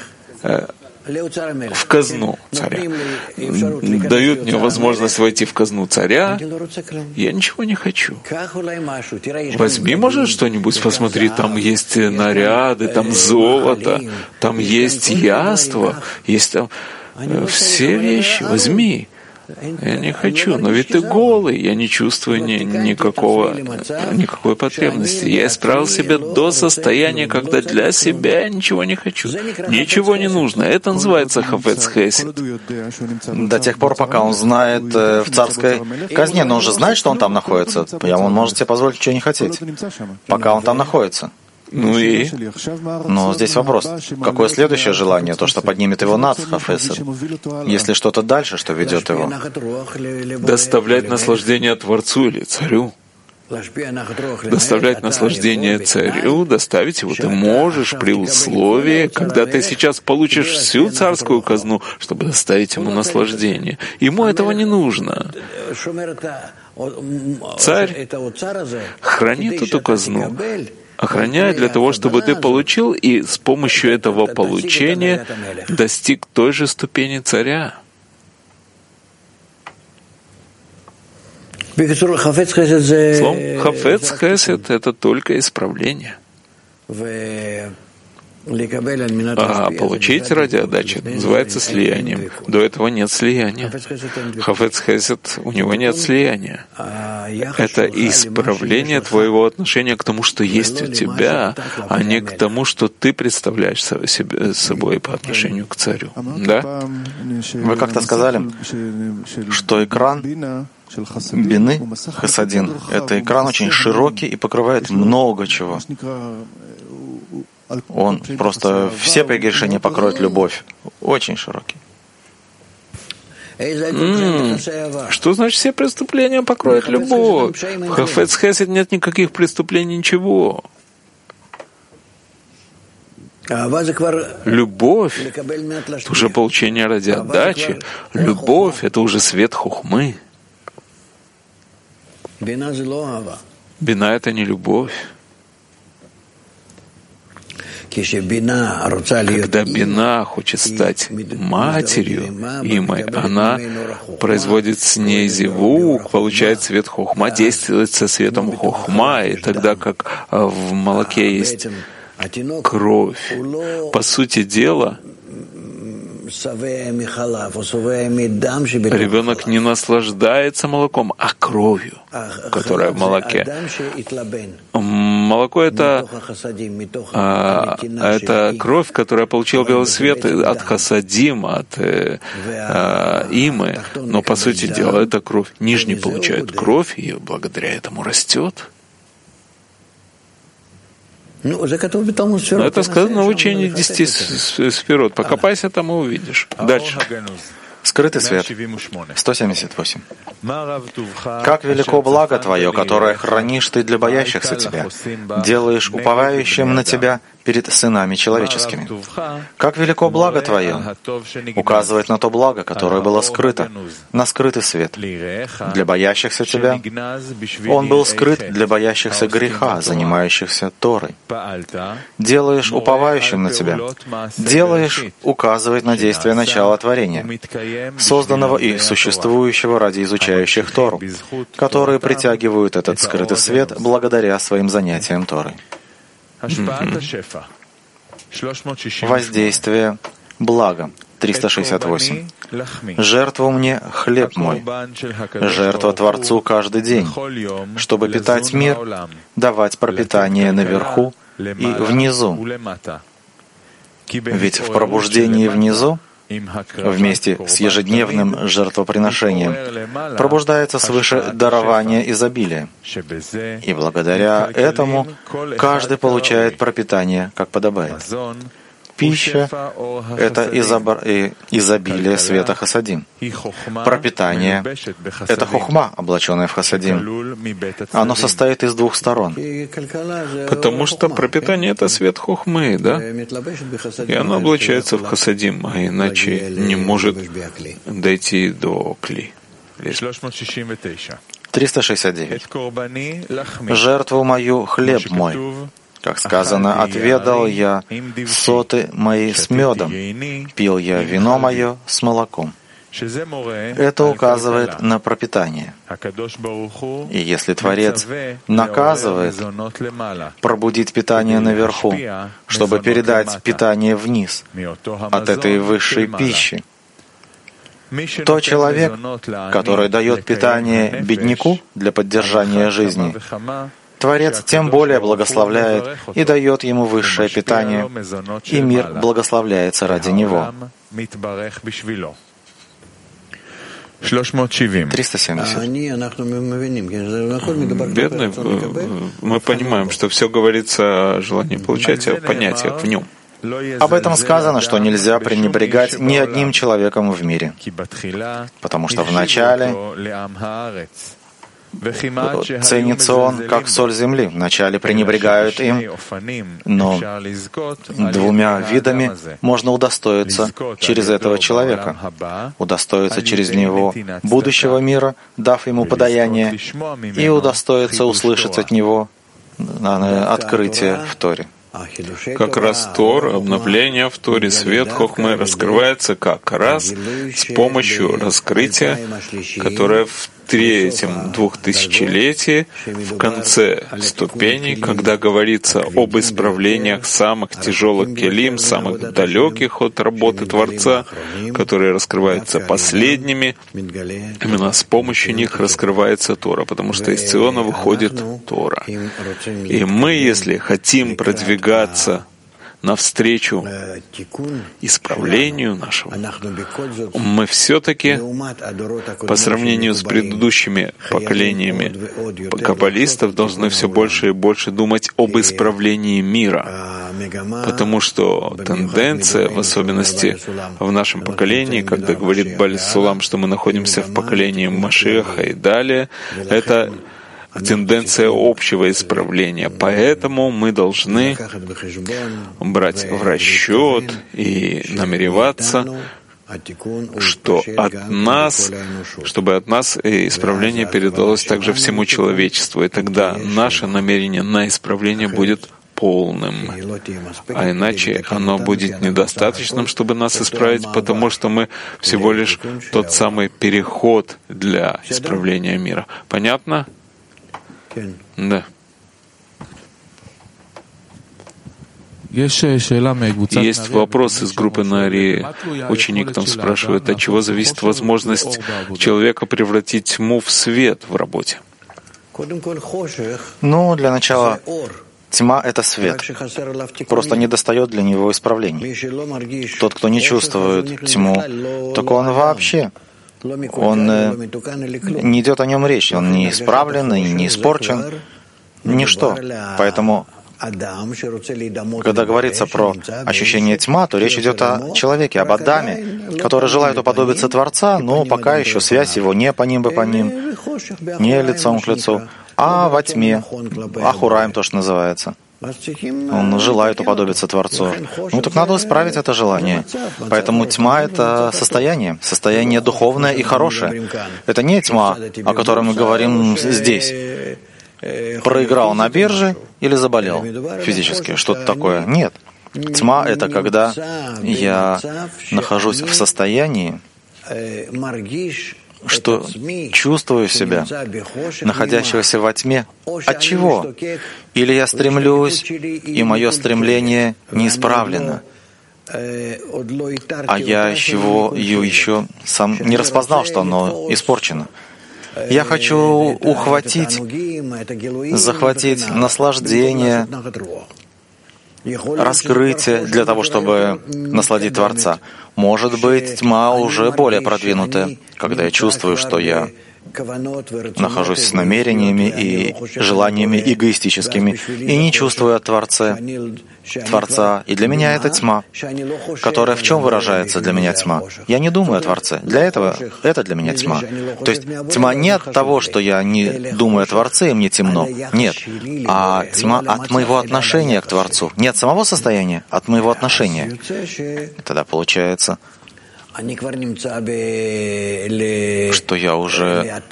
в казну царя. Дают мне возможность войти в казну царя, я ничего не хочу. Возьми, может, что-нибудь, посмотри, там есть наряды, там золото, там есть яство, есть там все вещи, возьми. Я не хочу, но ведь ты голый, я не чувствую никакой потребности. Я исправил себя до состояния, когда для себя я ничего не хочу. Ничего не нужно. Это называется Хафец Хесед. До тех пор, пока он знает в царской казне, но он же знает, что он там находится. Он может себе позволить ничего не хотеть, пока он там находится. Ну и? Но здесь вопрос. Какое следующее желание? То, что поднимет его над Хафесед? Если что-то дальше, что ведет его? Доставлять наслаждение Творцу или царю. Доставлять наслаждение царю, доставить его ты можешь при условии, когда ты сейчас получишь всю царскую казну, чтобы доставить ему наслаждение. Ему этого не нужно. Царь хранит эту казну, охраняет для того, чтобы ты получил, и с помощью этого получения достиг той же ступени царя. Словом, Хафец Хесед — это только исправление. А получить ради отдачи называется слиянием. До этого нет слияния. Хафец Хесед, у него нет слияния. Это исправление твоего отношения к тому, что есть у тебя, а не к тому, что ты представляешь собой по отношению к царю. Да? Вы как-то сказали, что экран бины, хасадин, это экран очень широкий и покрывает много чего. Он просто все прегрешения покроет любовь. Очень широкий. Что значит все преступления покроет любовь? В Хафец Хесед нет никаких преступлений, ничего. Любовь — это уже получение ради отдачи. Любовь — это уже свет хохмы. Бина — это не любовь. Когда бина хочет стать матерью, имой, она производит с ней зивук, получает свет хохма, действует со светом хохма, и тогда как в молоке есть кровь, по сути дела, ребенок не наслаждается молоком, а кровью, которая в молоке. Молоко — это кровь, которая получила белый свет от хасадим, от имы. Но, по сути дела, это кровь. Нижний получает кровь, и благодаря этому растет. Но это сказано в учении 10 сферот. Покопайся там и увидишь. Дальше. Скрытый свет. 178. Как велико благо Твое, которое хранишь Ты для боящихся Тебя, делаешь уповающим на Тебя перед сынами человеческими. Как велико благо Твое, указывает на то благо, которое было скрыто, на скрытый свет. Для боящихся Тебя он был скрыт для боящихся греха, занимающихся Торой. Делаешь уповающим на Тебя, делаешь указывает на действие начала творения, созданного и существующего ради изучающих Тору, которые притягивают этот скрытый свет благодаря своим занятиям Торой. Воздействие блага. 368. «Жертву мне хлеб мой, жертва Творцу каждый день, чтобы питать мир, давать пропитание наверху и внизу». Ведь в пробуждении внизу, вместе с ежедневным жертвоприношением, пробуждается свыше дарование изобилия. И благодаря этому каждый получает пропитание, как подобает. Пища — это изобилие света хасадим. Пропитание — это хохма, облаченная в хасадим. Оно состоит из двух сторон. Потому что пропитание — это свет хохмы, да? И оно облачается в хасадим, а иначе не может дойти до кли. 369. «Жертву мою хлеб мой». Как сказано, «Отведал я соты мои с медом, пил я вино мое с молоком». Это указывает на пропитание. И если Творец наказывает пробудить питание наверху, чтобы передать питание вниз от этой высшей пищи, то человек, который дает питание бедняку для поддержания жизни, Творец тем более благословляет и дает ему высшее питание, и мир благословляется ради него. 370. Бедный, мы понимаем, что все говорится о желании получать, о понятиях в нем. Об этом сказано, что нельзя пренебрегать ни одним человеком в мире, потому что вначале ценится он, как соль земли. Вначале пренебрегают им, но двумя видами можно удостоиться через этого человека, удостоиться через него будущего мира, дав ему подаяние, и удостоиться услышать от него открытие в Торе. Как раз Тор, обновление в Торе, свет хохмы раскрывается как раз с помощью раскрытия, которое в третьем 2000-летии, в конце ступеней, когда говорится об исправлениях самых тяжелых келим, самых далеких от работы Творца, которые раскрываются последними, именно с помощью них раскрывается Тора, потому что из Циона выходит Тора. И мы, если хотим продвигаться навстречу исправлению нашего, мы все-таки по сравнению с предыдущими поколениями каббалистов должны все больше и больше думать об исправлении мира, потому что тенденция, в особенности в нашем поколении, когда говорит Бааль Сулам, что мы находимся в поколении Машиаха и далее, это тенденция общего исправления. Поэтому мы должны брать в расчет и намереваться, что чтобы от нас исправление передалось также всему человечеству. И тогда наше намерение на исправление будет полным. А иначе оно будет недостаточным, чтобы нас исправить, потому что мы всего лишь тот самый переход для исправления мира. Понятно? Да. Есть вопрос из группы Нари. Ученик там спрашивает, от чего зависит возможность человека превратить тьму в свет в работе? Ну, для начала, тьма — это свет. Просто недостает для него исправлений. Тот, кто не чувствует тьму, так он вообще... Он не идет о нем речь, он не исправлен и не испорчен, ничто. Поэтому, когда говорится про ощущение тьма, то речь идет о человеке, об Адаме, который желает уподобиться Творца, но пока еще связь его не по ним, не лицом к лицу, а во тьме, Ахураим то, что называется. Он желает уподобиться Творцу. Ну так надо исправить это желание. Поэтому тьма — это состояние духовное и хорошее. Это не тьма, о которой мы говорим здесь. Проиграл на бирже или заболел физически, что-то такое. Нет. Тьма — это когда я нахожусь в состоянии, что чувствую себя, находящегося во тьме. От чего? Или я стремлюсь, и мое стремление не исправлено, а я еще сам не распознал, что оно испорчено. Я хочу захватить наслаждение, раскрытие для того, чтобы насладить Творца. Может быть, тьма уже более продвинутая, когда я чувствую, что я нахожусь с намерениями и желаниями эгоистическими и не чувствую от Творца. И для меня это тьма, которая в чем выражается для меня тьма? Я не думаю о Творце. Для этого это для меня тьма. То есть тьма не от того, что я не думаю о Творце, и мне темно. Нет. А тьма от моего отношения к Творцу. Не от самого состояния, от моего отношения. И тогда получается, что я уже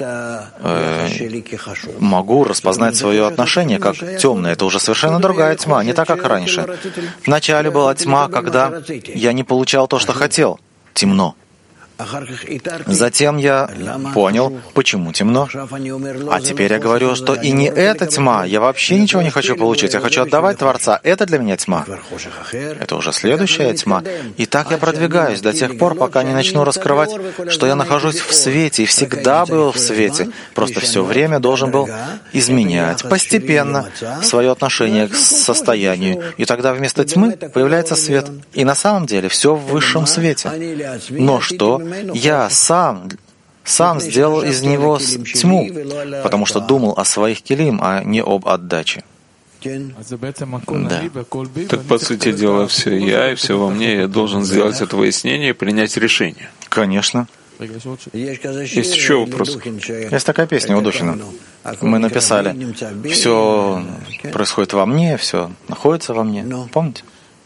могу распознать свое отношение как темное. Это уже совершенно другая тьма, не так, как раньше. Вначале была тьма, когда я не получал то, что хотел. Темно. Затем я понял, почему темно. А теперь я говорю, что и не эта тьма. Я вообще ничего не хочу получить. Я хочу отдавать Творца. Это для меня тьма. Это уже следующая тьма. И так я продвигаюсь до тех пор, пока не начну раскрывать, что я нахожусь в свете и всегда был в свете. Просто все время должен был изменять постепенно свое отношение к состоянию. И тогда вместо тьмы появляется свет. И на самом деле все в высшем свете. Но что? Я сам сделал из него тьму, потому что думал о своих келим, а не об отдаче. Да. Так, по сути дела, все я и все во мне, я должен сделать это выяснение и принять решение. Конечно. Есть еще вопрос? Есть такая песня у Духина. Мы написали: «Все происходит во мне, все находится во мне». Помните?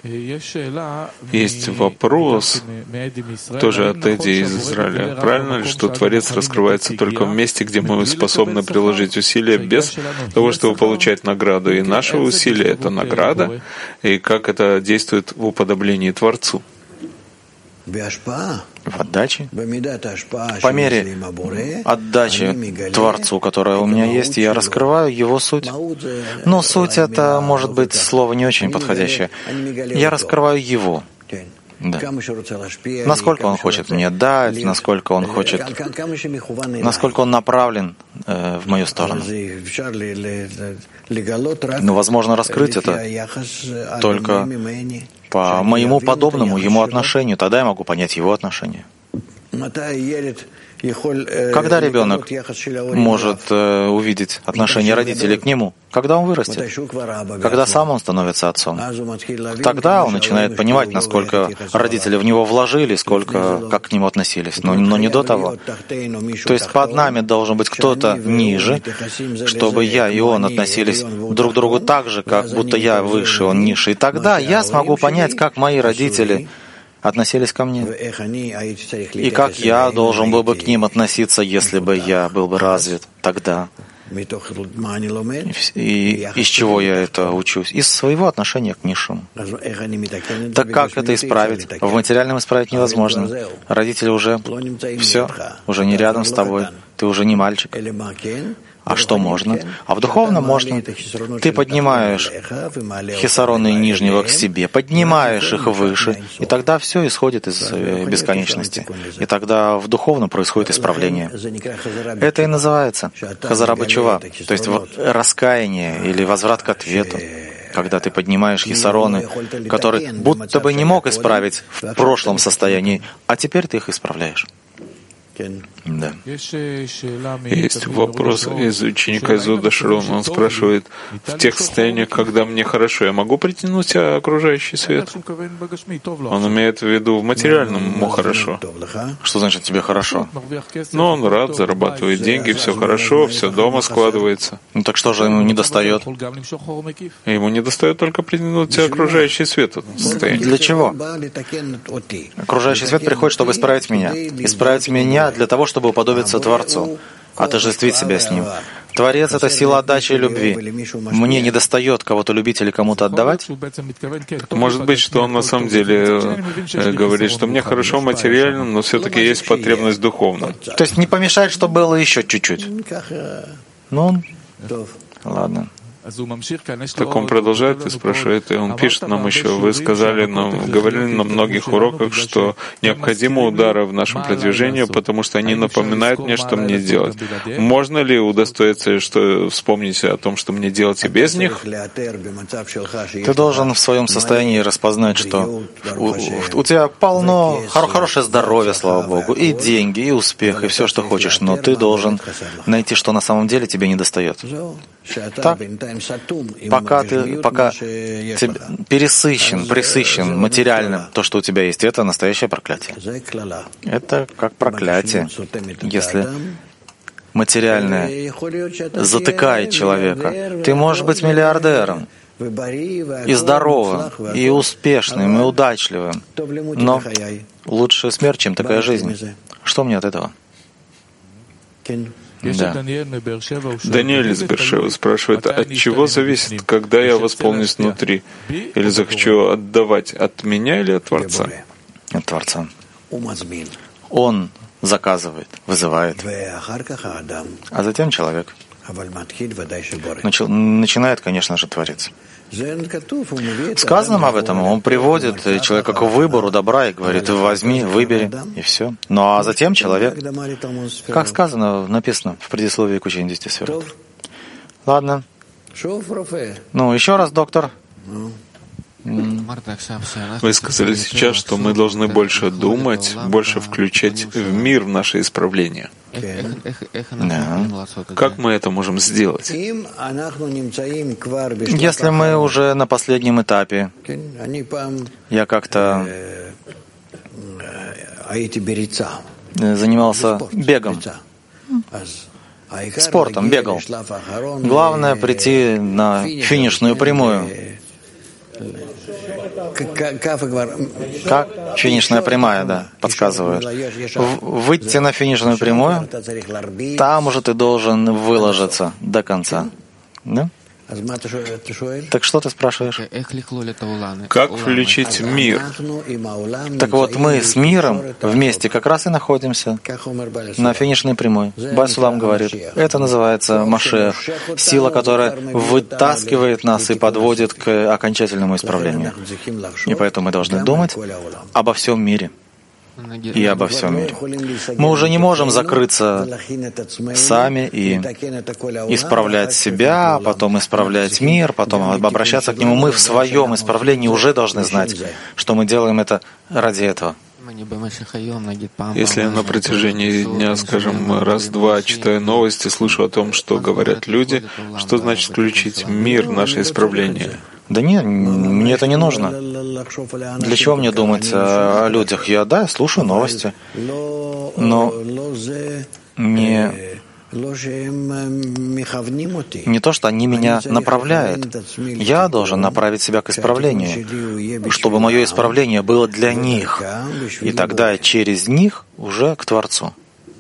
Есть вопрос тоже от Эдди из Израиля. Правильно ли, что Творец раскрывается только в месте, где мы способны приложить усилия без того, чтобы получать награду? И наши усилия — это награда? И как это действует в уподоблении Творцу? в отдаче. По мере отдачи Творцу, которая у меня есть, я раскрываю Его суть. Но суть — это, может быть, слово не очень подходящее. Я раскрываю Его. Да. Насколько Он хочет мне дать, насколько Он хочет, насколько Он направлен в мою сторону. Но возможно раскрыть это только по моему подобному Ему отношению. Тогда я могу понять Его отношение. Когда ребенок может увидеть отношение родителей к нему? Когда он вырастет. Когда сам он становится отцом. Тогда он начинает понимать, насколько родители в него вложили, как к нему относились. Но не до того. То есть под нами должен быть кто-то ниже, чтобы я и он относились друг к другу так же, как будто я выше, он ниже. И тогда я смогу понять, как мои родители относились ко мне. И как я должен был бы к ним относиться, если бы я был бы развит тогда. И из чего я это учусь? Из своего отношения к низшему. Так как это исправить? В материальном исправить невозможно. Родители уже все, уже не рядом с тобой. Ты уже не мальчик. А что можно? А в духовном можно. Ты поднимаешь хисароны нижнего к себе, поднимаешь их выше, и тогда все исходит из бесконечности. И тогда в духовном происходит исправление. Это и называется хазара бачува, то есть раскаяние или возврат к ответу. Когда ты поднимаешь хисароны, которые будто бы не мог исправить в прошлом состоянии, а теперь ты их исправляешь. Да. Есть вопрос из ученика Изуда Шарона. Он спрашивает: в тех состояниях, когда мне хорошо, я могу притянуть окружающий свет? Он имеет в виду в материальном ему хорошо. Что значит тебе хорошо? Ну, он рад, зарабатывает деньги, все хорошо, все дома складывается. Ну так что же ему не достает? Ему не достает только притянуть окружающий свет. Для чего? Окружающий свет приходит, чтобы исправить меня. Исправить меня для того, чтобы уподобиться Творцу, отождествить себя с Ним. Творец — это сила отдачи и любви. Мне не достает кого-то любить или кому-то отдавать? Может быть, что он на самом деле говорит, что мне хорошо материально, но все-таки есть потребность духовно. То есть не помешает, что было еще чуть-чуть. Ну, ладно. Так он продолжает и спрашивает, и он пишет нам еще: вы сказали нам, говорили на многих уроках, что необходимы удары в нашем продвижении, потому что они напоминают мне, что мне делать. Можно ли удостоиться, вспомнить о том, что мне делать и без них? Ты должен в своем состоянии распознать, что у тебя полно хорошее здоровье, слава Богу, и деньги, и успех, и все, что хочешь, но ты должен найти, что на самом деле тебе недостает. Так, пока ты пресыщен материальным, то, что у тебя есть, это настоящее проклятие. Это как проклятие, если материальное затыкает человека. Ты можешь быть миллиардером, и здоровым, и успешным, и удачливым, но лучше смерть, чем такая жизнь. Что мне от этого? Да. Даниэль из Бершевы спрашивает: от чего зависит, когда я восполнюсь внутри, или захочу отдавать, от меня или от Творца? От Творца. Он заказывает, вызывает, а затем человек. Начинает, конечно же, Творец. Сказано об этом, он приводит человека к выбору добра и говорит: возьми, выбери, и все. Ну а затем человек, как сказано, написано в предисловии к учению 10 сферот. Ладно. Ну, еще раз, доктор. Вы сказали сейчас, что мы должны больше думать, больше включать в мир в наше исправление. Да. Как мы это можем сделать? Если мы уже на последнем этапе, я как-то занимался бегом, спортом, бегал. Главное прийти на финишную прямую. Как? Финишная прямая, да, подсказывают. Выйти на финишную прямую, там уже ты должен выложиться до конца. Да? Так что ты спрашиваешь? Как включить мир? Так вот, мы с миром вместе как раз и находимся на финишной прямой. Басулам говорит, это называется Машех, сила, которая вытаскивает нас и подводит к окончательному исправлению. И поэтому мы должны думать обо всем мире. И обо всем мире. Мы уже не можем закрыться сами и исправлять себя, а потом исправлять мир, потом обращаться к нему. Мы в своем исправлении уже должны знать, что мы делаем это ради этого. Если я на протяжении дня, скажем, раз-два читаю новости, слышу о том, что говорят люди, что значит включить мир в наше исправление? Да нет, мне это не нужно. Для чего мне думать о людях? Я слушаю новости, но не то, что они меня направляют. Я должен направить себя к исправлению, чтобы мое исправление было для них, и тогда через них уже к Творцу.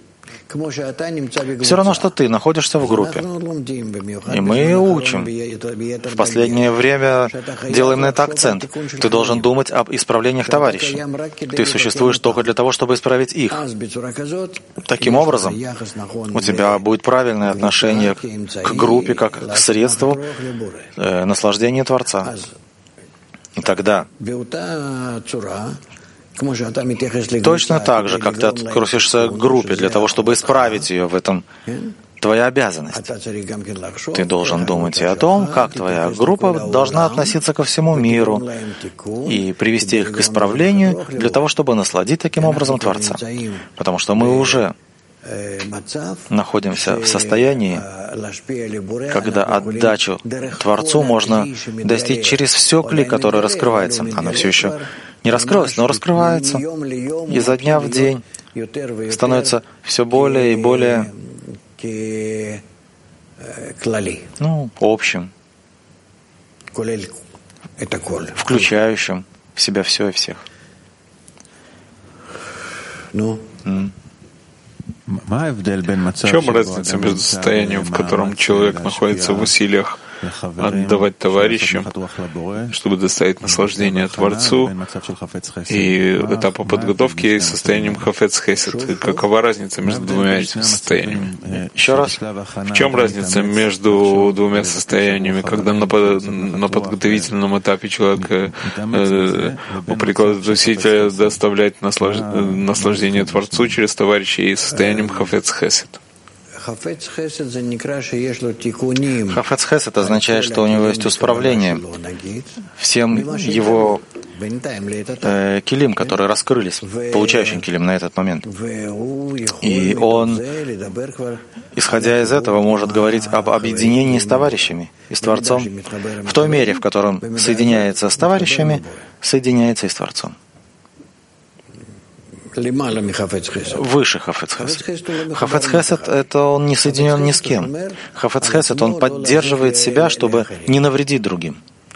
Все равно, что ты находишься в группе. И мы учим. В последнее время делаем на это акцент. Ты должен думать об исправлениях товарищей. Ты существуешь только для того, чтобы исправить их. Таким образом, у тебя будет правильное отношение к группе, как к средству наслаждения Творца. И тогда точно так же, как ты относишься к группе для того, чтобы исправить ее, в этом твоя обязанность. Ты должен думать и о том, как твоя группа должна относиться ко всему миру и привести их к исправлению для того, чтобы насладить таким образом Творца. Потому что мы уже находимся в состоянии, когда отдачу Творцу можно достичь через все кли, которое раскрывается. Оно все еще не раскрылось, но раскрывается. Изо дня в день становится все более и более общим, включающим в себя все и всех. В чем разница между состоянием, в котором человек находится в усилиях отдавать товарищам, чтобы доставить наслаждение Творцу, и этапа подготовки и состоянием хафец хесед? Какова разница между двумя этими состояниями? Еще раз. В чем разница между двумя состояниями, когда на подготовительном этапе человек прикладывает усилия доставлять наслаждение Творцу через товарищей и состоянием хафец хесед? Хафец хесед означает, что у него есть исправление всем его килим, которые раскрылись, получающим килим на этот момент. И он, исходя из этого, может говорить об объединении с товарищами и с Творцом в той мере, в котором соединяется с товарищами, соединяется и с Творцом. Выше хафец хесед. Хафец хесед — это он не соединен ни с кем. Хафец хесед — он поддерживает себя, чтобы не навредить другим.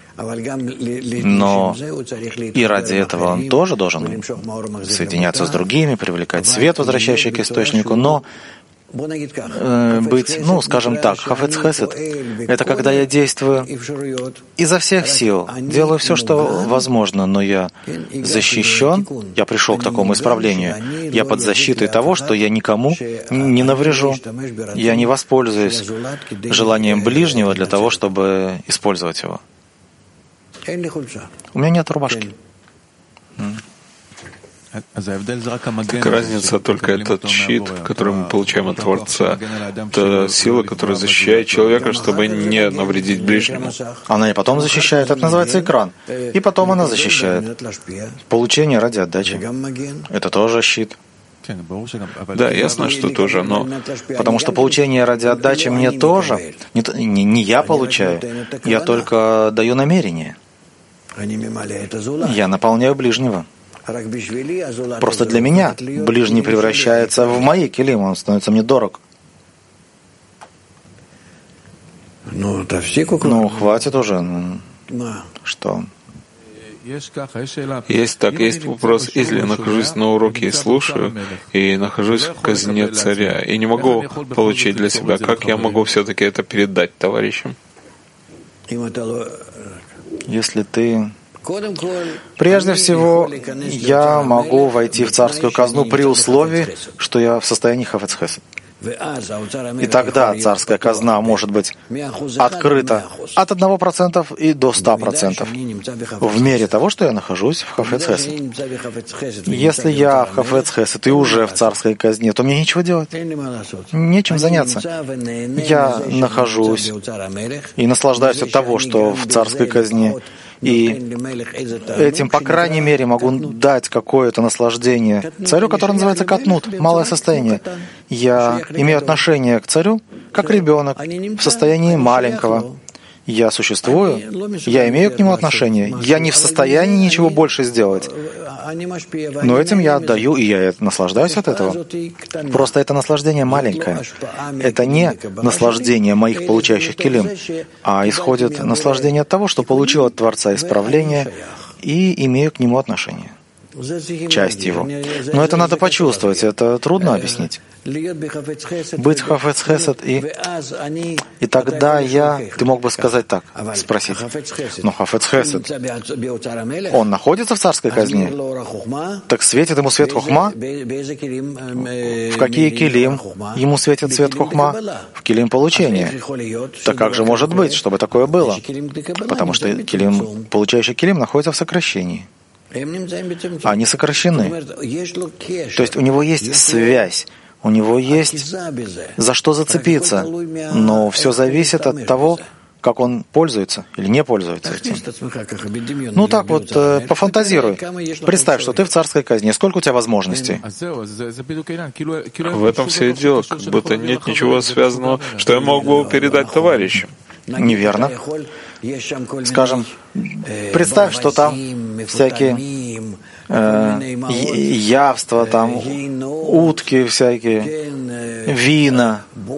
Но и ради этого он тоже должен соединяться с другими, привлекать свет, возвращающий к источнику, но быть, скажем так, хафец хесед — это когда я действую изо всех сил, делаю все, что возможно, но я защищен, я пришел к такому исправлению, я под защитой того, что я никому не наврежу, я не воспользуюсь желанием ближнего для того, чтобы использовать его. У меня нет рубашки. Так разница только этот щит, который мы получаем от Творца. Это сила, которая защищает человека, чтобы не навредить ближнему. Она и потом защищает. Это называется экран. И потом она защищает. Получение ради отдачи. Это тоже щит. Да, ясно, что тоже, но... Потому что получение ради отдачи мне тоже. Не я получаю. Я только даю намерение. Я наполняю ближнего. Просто для меня ближний превращается в мои килим, он становится мне дорог. Хватит уже. Что? Есть вопрос, если я нахожусь на уроке и слушаю, и нахожусь в казне царя, и не могу получить для себя, как я могу все-таки это передать товарищам? Если ты... Прежде всего, я могу войти в царскую казну при условии, что я в состоянии хафец хесед. И тогда царская казна может быть открыта от 1% и до 100% в мере того, что я нахожусь в хафец хесед. Если я в хафец хесед и уже в царской казне, то мне нечего делать. Нечем заняться. Я нахожусь и наслаждаюсь от того, что в царской казне. И этим, по крайней мере, могу дать какое-то наслаждение царю, который называется катнут, малое состояние. Я имею отношение к царю, как ребенок, в состоянии маленького. Я существую, я имею к нему отношение. Я не в состоянии ничего больше сделать. Но этим я отдаю, и я наслаждаюсь от этого. Просто это наслаждение маленькое. Это не наслаждение моих получающих килим, а исходит наслаждение от того, что получил от Творца исправление и имею к нему отношение. Часть его. Но это надо почувствовать, это трудно объяснить. Быть в хафец хесед, и тогда ты мог бы сказать так, спросить, но хафец хесед, он находится в царской казне? Так светит ему свет хохма? В какие килим ему светит свет хохма? В килим получения. Так как же может быть, чтобы такое было? Потому что получающий килим находится в сокращении. Они сокращены. То есть у него есть связь, у него есть за что зацепиться, но все зависит от того, как он пользуется или не пользуется этим. Ну так вот, пофантазируй. Представь, что ты в царской казне. Сколько у тебя возможностей? В этом все и дело, как будто нет ничего связанного, что я мог бы передать товарищам. Неверно. Скажем, представь, что там всякие явства, там утки всякие, вина,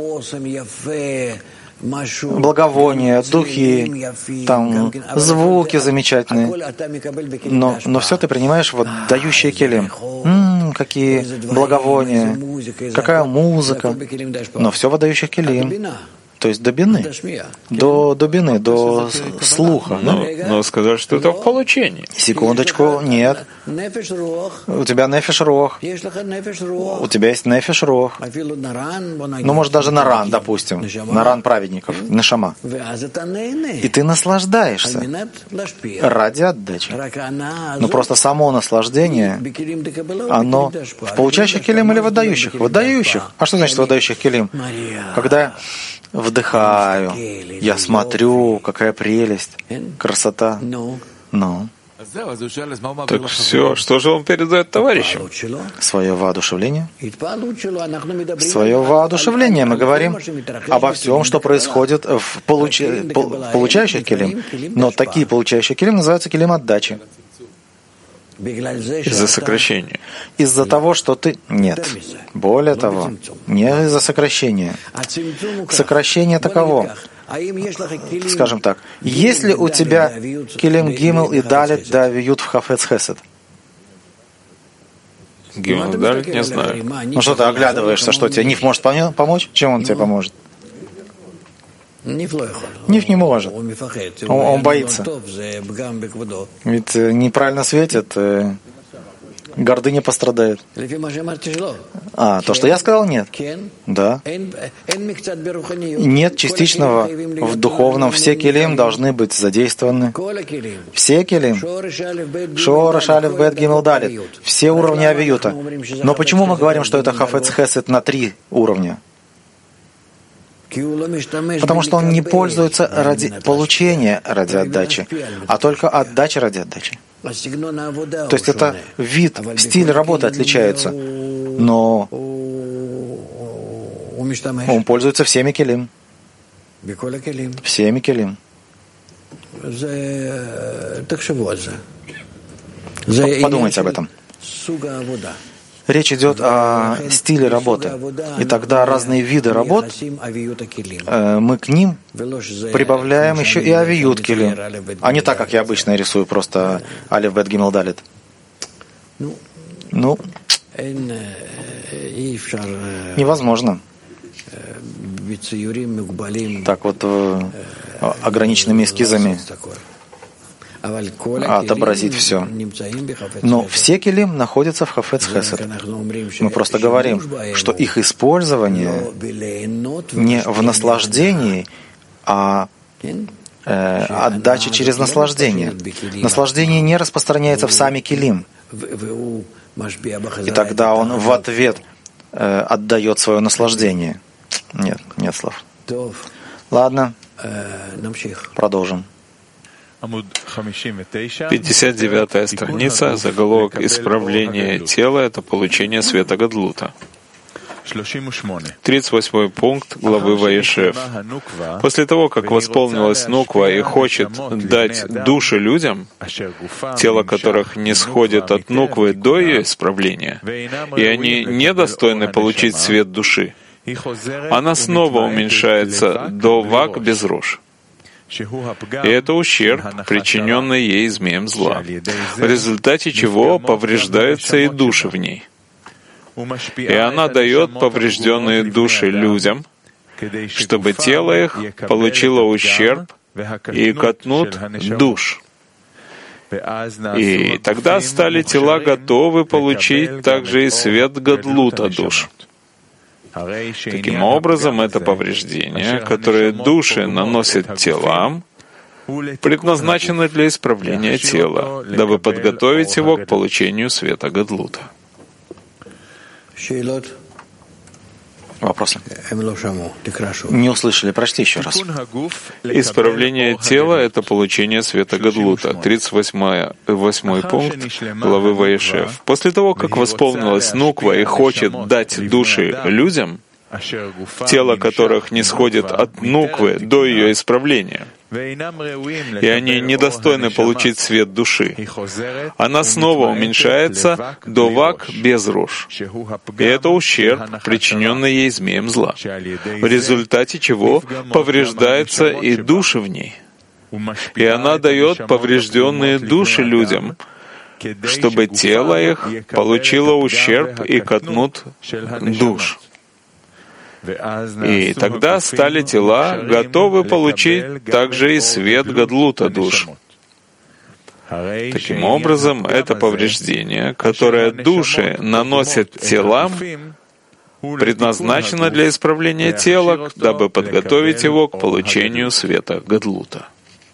благовония, духи, там звуки замечательные. Но все ты принимаешь в отдающие келим. Какие благовония, какая музыка. Но все в отдающих келим. То есть до бины, до бины, до слуха. Но сказать, что это в получении. Секундочку, нет. У тебя нефеш рох. У тебя есть нефеш рох. Ну, может, даже наран, допустим. Наран праведников, нешама. И ты наслаждаешься ради отдачи. Но просто само наслаждение, оно в получающих келим или в отдающих? В отдающих. А что значит в отдающих келим? Когда вдыхаю, я смотрю, какая прелесть, красота. Ну. Так все, что же он передает товарищам? Свое воодушевление. Свое воодушевление. Мы говорим обо всем, что происходит в получающих келим. Но такие получающие келим называются келим отдачи. Из-за сокращения. Из-за того, что ты... Нет. Более того, не из-за сокращения. Сокращение таково. Скажем так, есть ли у тебя килим гимел и далит да авиют в хафец хесед? Гимел и далит не знаю. Ну что ты оглядываешься, что тебе Ниф может помочь? Чем он тебе поможет? Ниф не может. Он боится. Ведь неправильно светит, гордыня пострадает. То, что я сказал, нет. Да. Нет частичного в духовном. Все келим должны быть задействованы. Все келим. Шораш, алиф, бет, гимел, далит. Все уровни авиюта. Но почему мы говорим, что это хафец хесед на 3 уровня? Потому что он не пользуется ради получения, ради отдачи, а только отдача ради отдачи. То есть это вид, стиль работы отличается, но он пользуется всеми келим. Всеми келим. Подумайте об этом. Речь идет о стиле работы. И тогда разные виды работ, мы к ним прибавляем еще и авиют келим, а не так, как я обычно рисую, просто алиф, бет, гимел, далит. Ну, невозможно. Так вот, в ограниченными эскизами отобразить все. Но все келим находятся в хафец хесед. Мы просто говорим, что их использование не в наслаждении, а отдача через наслаждение. Наслаждение не распространяется в сами келим. И тогда он в ответ отдает свое наслаждение. Нет слов. Ладно, продолжим. 59-я страница, заголовок «Исправление тела» — это получение света Гадлута. 38-й пункт главы Ваешев. После того, как восполнилась нуква и хочет дать души людям, тело которых не сходит от нуквы до ее исправления, и они недостойны получить свет души, она снова уменьшается до вак без рож. И это ущерб, причиненный ей змеем зла, в результате чего повреждаются и души в ней. И она дает поврежденные души людям, чтобы тело их получило ущерб и катнут душ. И тогда стали тела готовы получить также и свет Гадлута душ. Таким образом, это повреждение, которое души наносят телам, предназначено для исправления тела, дабы подготовить его к получению света Гадлута. Вопросы? Не услышали, прочти еще раз. Исправление тела — это получение света Гадлута. 38-й пункт главы Ваешев. После того, как восполнилась нуква и хочет дать души людям, тело которых не сходит от нуквы до ее исправления, и они недостойны получить свет души, она снова уменьшается до вак без рож. И это ущерб, причиненный ей змеем зла, в результате чего повреждаются и души в ней. И она дает поврежденные души людям, чтобы тело их получило ущерб и катнут душ. И тогда стали тела готовы получить также и свет Гадлута душ. Таким образом, это повреждение, которое души наносят телам, предназначено для исправления тела, дабы подготовить его к получению света Гадлута.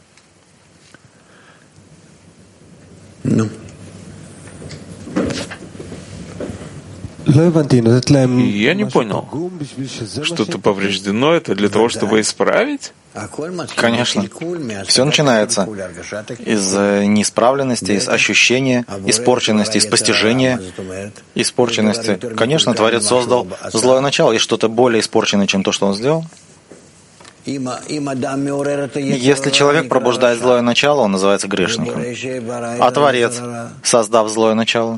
Я не понял. Что-то повреждено, это для того, чтобы исправить? Конечно. Все начинается из неисправленности, из ощущения, испорченности, из постижения, испорченности. Конечно, Творец создал злое начало. Есть что-то более испорченное, чем то, что он сделал? Если человек пробуждает злое начало, он называется грешником. А Творец, создав злое начало?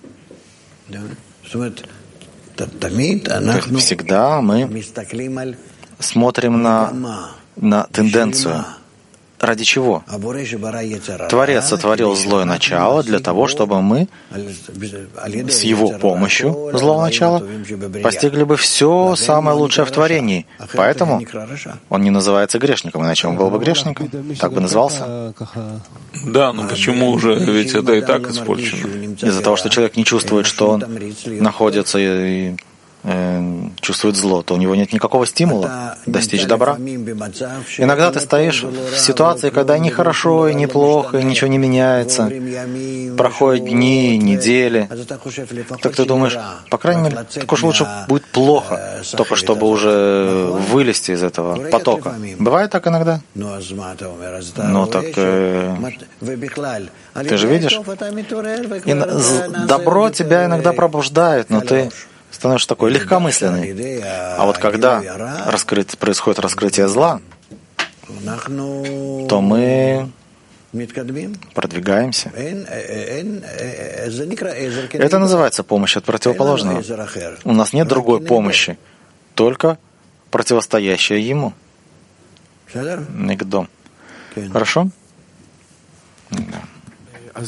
Всегда мы смотрим на тенденцию. Ради чего? Творец сотворил злое начало для того, чтобы мы с его помощью злого начала постигли бы все самое лучшее в творении. Поэтому он не называется грешником, иначе он был бы грешником. Так бы назывался. Да, но почему уже? Ведь это и так испорчено. Из-за того, что человек не чувствует, что он находится и чувствует зло, то у него нет никакого стимула достичь добра. Иногда ты стоишь в ситуации, когда ни хорошо, и ни плохо, и ничего не меняется. Проходят дни, недели. Так ты думаешь, по крайней мере, так уж лучше будет плохо, только чтобы уже вылезти из этого потока. Бывает так иногда? Ну так ты же видишь, добро тебя иногда пробуждает, но ты становишься такой легкомысленный. А вот когда происходит раскрытие зла, то мы продвигаемся. Это называется помощь от противоположного. У нас нет другой помощи, только противостоящая ему. Нигдом. Хорошо? Да. Так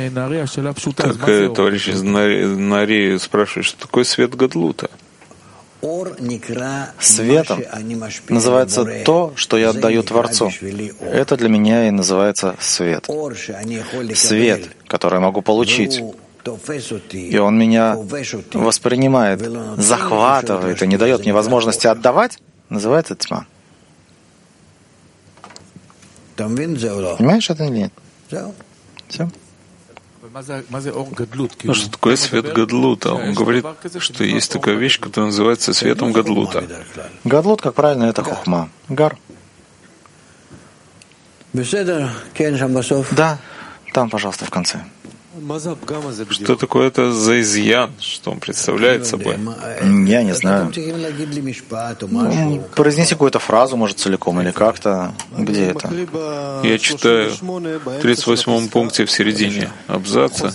товарищ из Нари спрашивает, что такое свет Гадлута? Светом называется то, что я отдаю Творцу. Это для меня и называется свет. Свет, который я могу получить. И он меня воспринимает, захватывает и не дает мне возможности отдавать, называется тьма. Понимаешь это или нет? Все. Ну, что такое свет Гадлута? Он говорит, что есть такая вещь, которая называется светом Гадлута. Гадлут, как правильно, это хохма. Гар. Да, там, пожалуйста, в конце. Что такое это за изъян, что он представляет собой? Я не знаю. Произнеси какую-то фразу, может, целиком или как-то. Где это? Я читаю в 38-м пункте в середине абзаца,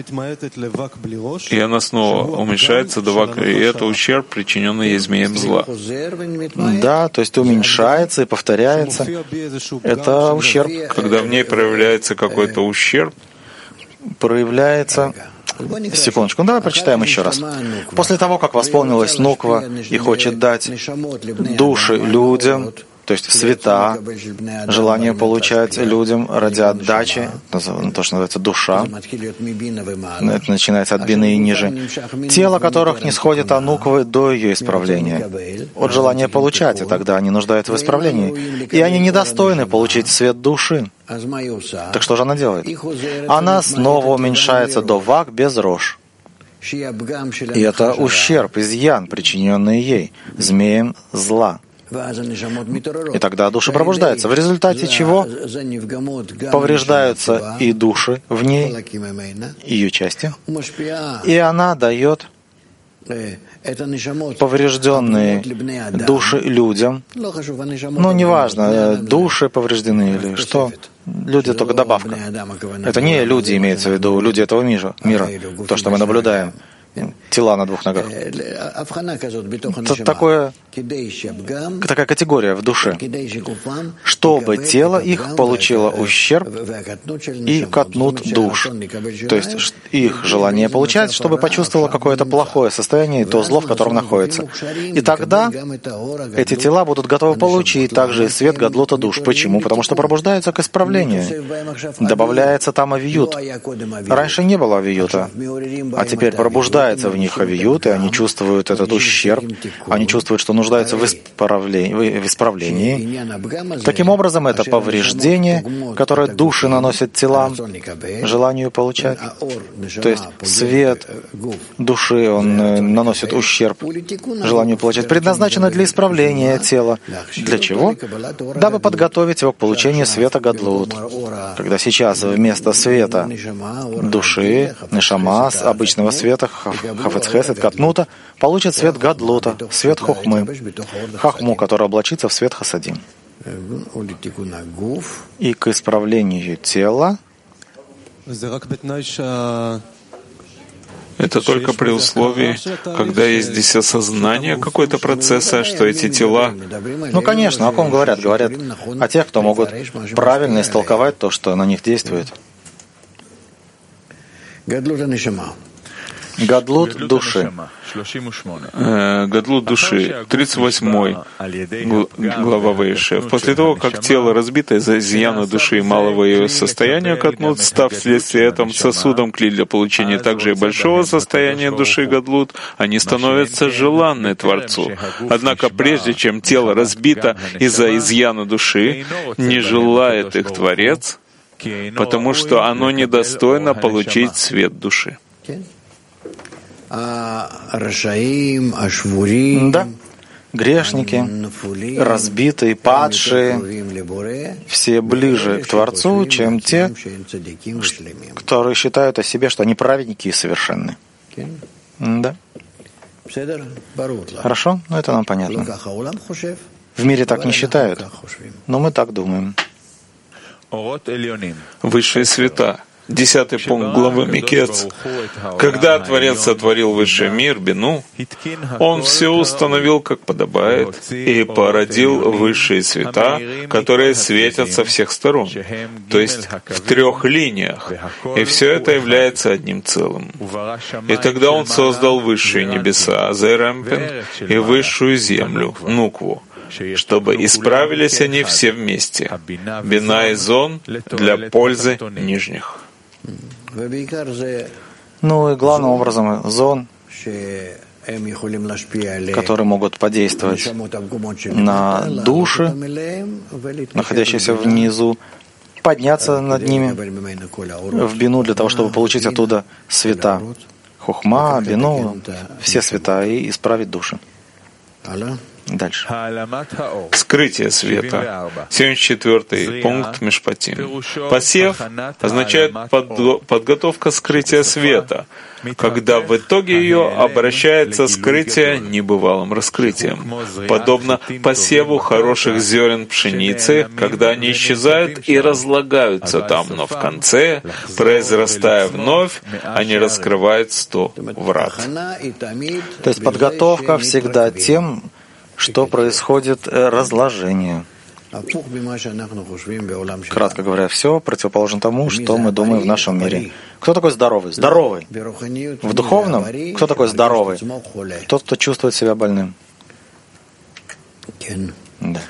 и она снова уменьшается до вак, и это ущерб, причиненный ей змеем зла. Да, то есть уменьшается и повторяется. Это ущерб. Когда в ней проявляется какой-то ущерб, проявляется... Секундочку, давай прочитаем еще раз. После того, как восполнилась нуква и хочет дать души людям, то есть света, желание получать людям ради отдачи, то, что называется душа, это начинается от бины и ниже, тело которых не сходит ануквы до ее исправления, от желания получать, и тогда они нуждаются в исправлении, и они недостойны получить свет души. Так что же она делает? Она снова уменьшается до вак без рож. И это ущерб, изъян, причиненный ей, змеем зла. И тогда души пробуждаются, в результате чего повреждаются и души в ней, ее части, и она дает поврежденные души людям. Ну, неважно, души повреждены или что. Люди — только добавка. Это не люди, имеется в виду, люди этого мира, то, что мы наблюдаем. Тела на двух ногах. Это такая категория в душе, чтобы тело их получило ущерб и катнут душ. То есть их желание получать, чтобы почувствовало какое-то плохое состояние, то зло, в котором находится. И тогда эти тела будут готовы получить также и свет Гадлута душ. Почему? Потому что пробуждаются к исправлению. Добавляется там авиют. Раньше не было авиюта, а теперь пробуждается в них авиют, и они чувствуют этот ущерб, они чувствуют, что нуждаются в исправлении. Таким образом, это повреждение, которое души наносят телам, желанию получать. То есть свет души, он наносит ущерб желанию получать, предназначено для исправления тела. Для чего? Дабы подготовить его к получению света Гадлут. Когда сейчас вместо света души, нешама, обычного света, хафец хесед, катнута, получит свет Гадлута, свет хохмы, хохму, который облачится в свет хасадим. И к исправлению тела это только при условии, когда есть здесь осознание какой-то процесса, что эти тела... Ну, конечно, о ком говорят? Говорят о тех, кто могут правильно истолковать то, что на них действует. Гадлут души. Гадлут души, 38 глава Ваишев. После того, как тело разбито из-за изъяна души и малого ее состояния, катнут, став вследствие этого сосудом кли для получения также и большого состояния души Гадлут, они становятся желанны Творцу. Однако прежде чем тело разбито из-за изъяна души, не желает их Творец, потому что оно недостойно получить свет души. Да, грешники, разбитые, падшие, все ближе к Творцу, чем те, которые считают о себе, что они праведники и совершенны. Да. Хорошо? Ну, это нам понятно. В мире так не считают, но мы так думаем. Высшие света, 10 пункт главы Микец. Когда Творец сотворил высший мир, Бину, Он все установил, как подобает, и породил высшие света, которые светят со всех сторон, то есть в 3 линиях, и все это является одним целым. И тогда Он создал высшие небеса, Зейрампин, и высшую землю, Нукву, чтобы исправились они все вместе, Бина и Зон, для пользы нижних. Ну и главным образом Зон, которые могут подействовать на души, находящиеся внизу, подняться над ними в Бину для того, чтобы получить оттуда света. Хухма, Бину, все света и исправить души. Дальше. Скрытие света. 74 пункт Мишпатим. Посев означает подготовка скрытия света, когда в итоге ее обращается скрытие небывалым раскрытием. Подобно посеву хороших зерен пшеницы, когда они исчезают и разлагаются там, но в конце, произрастая вновь, они раскрывают 100 врат. То есть подготовка всегда тем, что происходит разложение. Кратко говоря, все противоположно тому, что мы думаем в нашем мире. Кто такой здоровый? Здоровый. В духовном кто такой здоровый? Тот, кто чувствует себя больным. Да.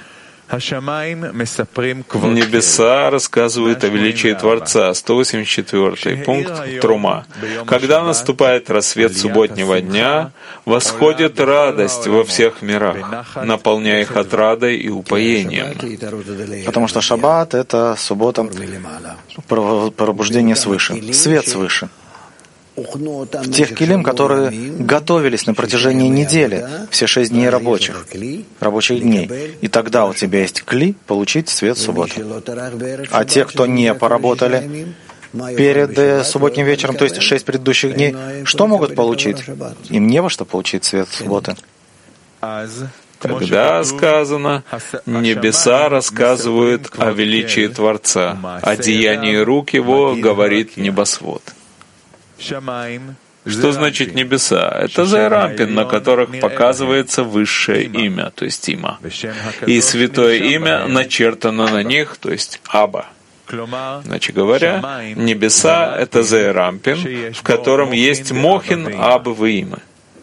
Небеса рассказывают о величии Творца. 184 пункт Трума. Когда наступает рассвет субботнего дня, восходит радость во всех мирах, наполняя их отрадой и упоением. Потому что шаббат — это суббота, пробуждение свыше, свет свыше. Тех килим, которые готовились на протяжении недели, все 6 дней рабочих дней. И тогда у тебя есть кли получить свет субботы. А те, кто не поработали перед субботним вечером, то есть 6 предыдущих дней, что могут получить? Им не во что получить свет субботы. Когда сказано, небеса рассказывают о величии Творца, о деянии рук Его говорит небосвод. Что значит небеса? Это Зейрампин, на которых показывается высшее имя, то есть Има. И святое имя начертано на них, то есть Аба. Иначе говоря, небеса — это Зейрампин, в котором есть Мохин Абы Има.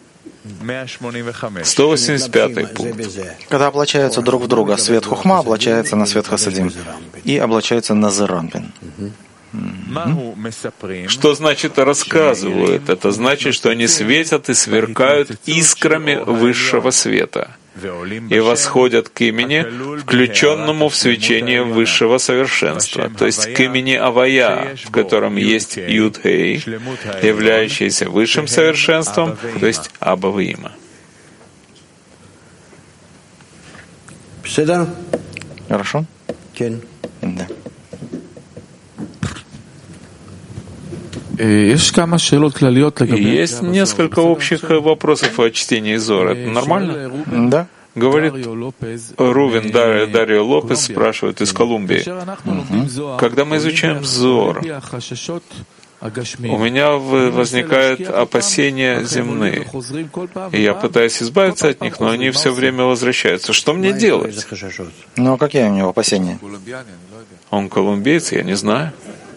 185 пункт. Когда облачаются друг в друга, свет Хухма облачается на свет Хасадим и облачается на Зейрампин. Что значит «рассказывают»? Это значит, что они светят и сверкают искрами высшего света и восходят к имени, включенному в свечение высшего совершенства, то есть к имени Авая, в котором есть Юд-Хей, являющийся высшим совершенством, то есть Абба-Виима. Хорошо? Да. Есть несколько общих вопросов о чтении Зора. Это нормально? Да. Говорит Рувен Дарио Лопес, спрашивает из Колумбии. Когда мы изучаем Зор, у меня возникают опасения земные. И я пытаюсь избавиться от них, но они все время возвращаются. Что мне делать? Ну, а какие у него опасения? Он колумбиец, я не знаю.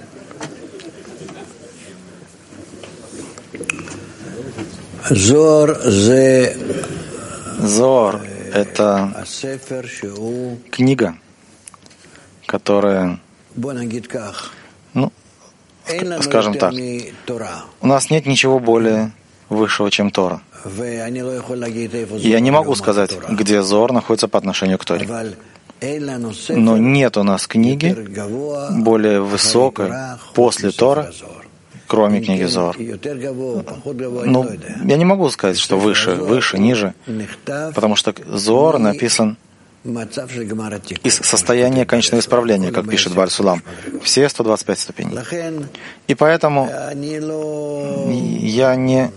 Зор — это книга, которая, скажем так, у нас нет ничего более высшего, чем Тора. И я не могу сказать, где Зор находится по отношению к Торе. Но нет у нас книги более высокой после Тора, кроме книги Зоар. Ну, я не могу сказать, что выше, ниже, потому что Зоар написан из состояния конечного исправления, как пишет Бааль Сулам, все 125 ступеней. И поэтому я не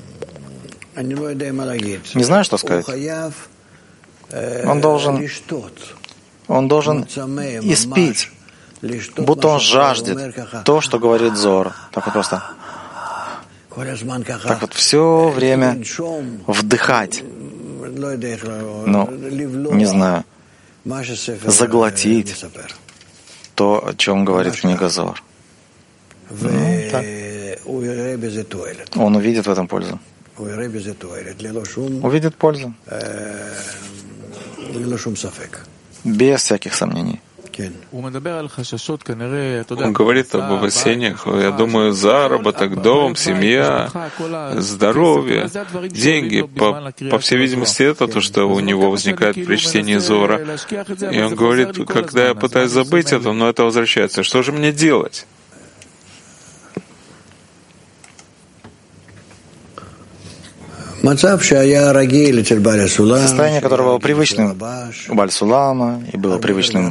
знаю, что сказать. Он должен испить будто он жаждет то, что говорит Зоар. Так вот просто. Так вот все время вдыхать. Ну, не знаю, заглотить то, о чем говорит книга Зоар. Ну, так. Он увидит в этом пользу. Увидит пользу. Без всяких сомнений. Он говорит об опасениях, я думаю, заработок, дом, семья, здоровье, деньги. По всей видимости, это то, что у него возникает при чтении Зоара. И он говорит, когда я пытаюсь забыть это, но это возвращается. Что же мне делать? Состояние, которое было привычным у Баль-Сулама и было привычным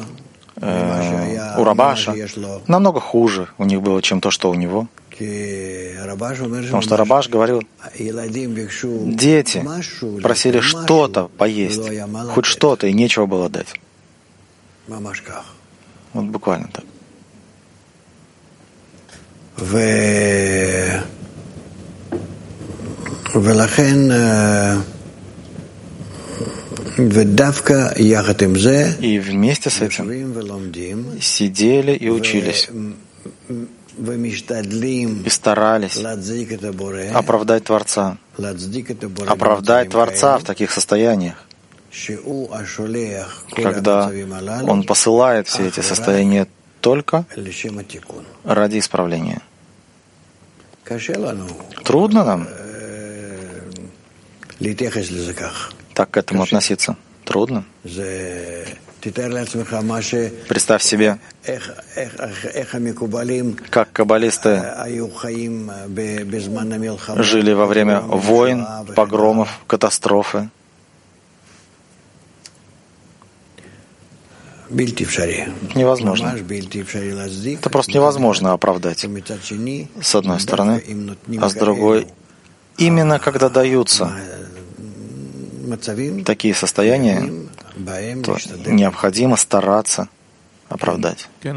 у Рабаша, намного хуже у них было, чем то, что у него. Потому что Рабаш говорил, дети просили что-то поесть, хоть что-то, и нечего было дать. Вот буквально так. И вместе с этим сидели и учились, и старались оправдать Творца. Оправдать Творца в таких состояниях, когда Он посылает все эти состояния только ради исправления. Трудно нам так к этому относиться. Трудно. Представь себе, как каббалисты жили во время войн, погромов, катастрофы. Невозможно. Это просто невозможно оправдать. С одной стороны, а с другой, именно когда даются такие состояния, то необходимо стараться оправдать. Да,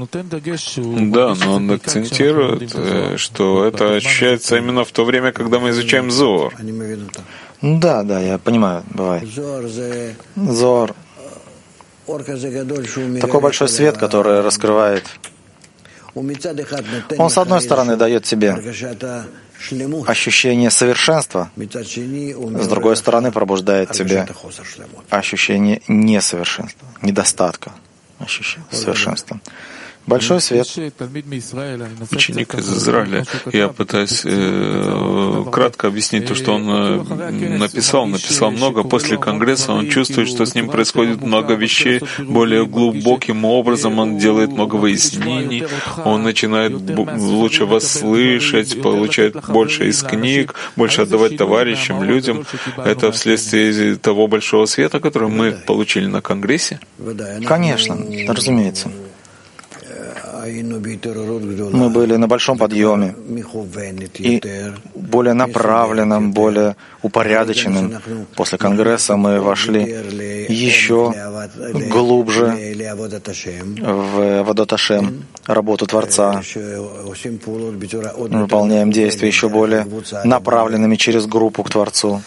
но он акцентирует, что это ощущается именно в то время, когда мы изучаем Зоар. Да, я понимаю, бывает. Зоар — такой большой свет, который раскрывает. Он, с одной стороны, дает тебе ощущение совершенства, с другой стороны, пробуждает тебе ощущение несовершенства, недостатка ощущения совершенства. Большой свет. Ученик из Израиля. Я пытаюсь кратко объяснить то, что он написал. Написал много. После Конгресса он чувствует, что с ним происходит много вещей. Более глубоким образом он делает много выяснений. Он начинает лучше вас слышать, получает больше из книг, больше отдавать товарищам, людям. Это вследствие того большого света, который мы получили на Конгрессе? Конечно, разумеется. Мы были на большом подъеме и более направленном, более упорядоченным. После Конгресса мы вошли еще глубже в Аводот Ашем, работу Творца. Мы выполняем действия еще более направленными через группу к Творцу.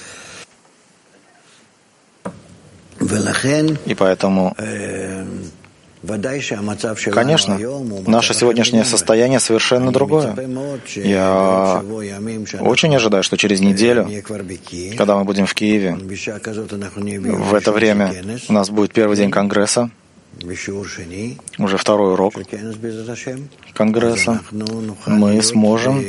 И поэтому, конечно, наше сегодняшнее состояние совершенно другое. Я очень ожидаю, что через неделю, когда мы будем в Киеве, в это время у нас будет первый день Конгресса, уже второй урок Конгресса, мы сможем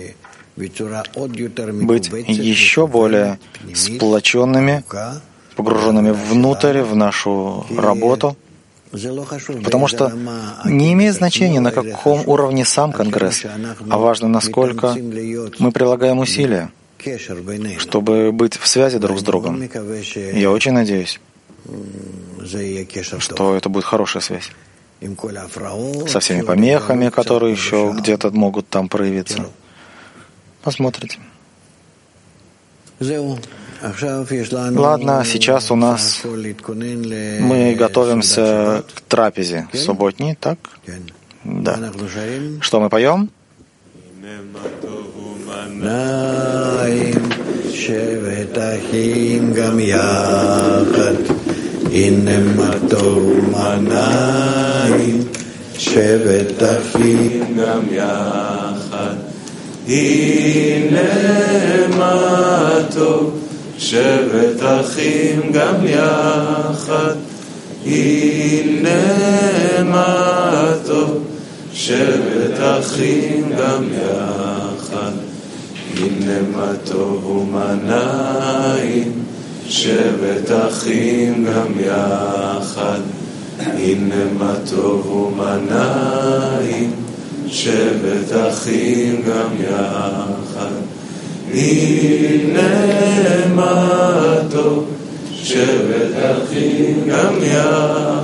быть еще более сплоченными, погруженными внутрь, в нашу работу, потому что не имеет значения, на каком уровне сам Конгресс, а важно, насколько мы прилагаем усилия, чтобы быть в связи друг с другом. Я очень надеюсь, что это будет хорошая связь. Со всеми помехами, которые еще где-то могут там проявиться. Посмотрите. Ладно, сейчас у нас мы готовимся к трапезе субботней, так? Да. Что мы поем? שבת אחים גם יחד, הנה מה טוב, שבת אחים גם יחד, הנה מה טוב, שבת אחים גם יחד, הנה מה טוב ומה נעים, שבת אחים גם יחד, הנה מה טוב ומה נעים, שבת אחים גם יחד, הנה מה טוב, שבת אחים גם יחד.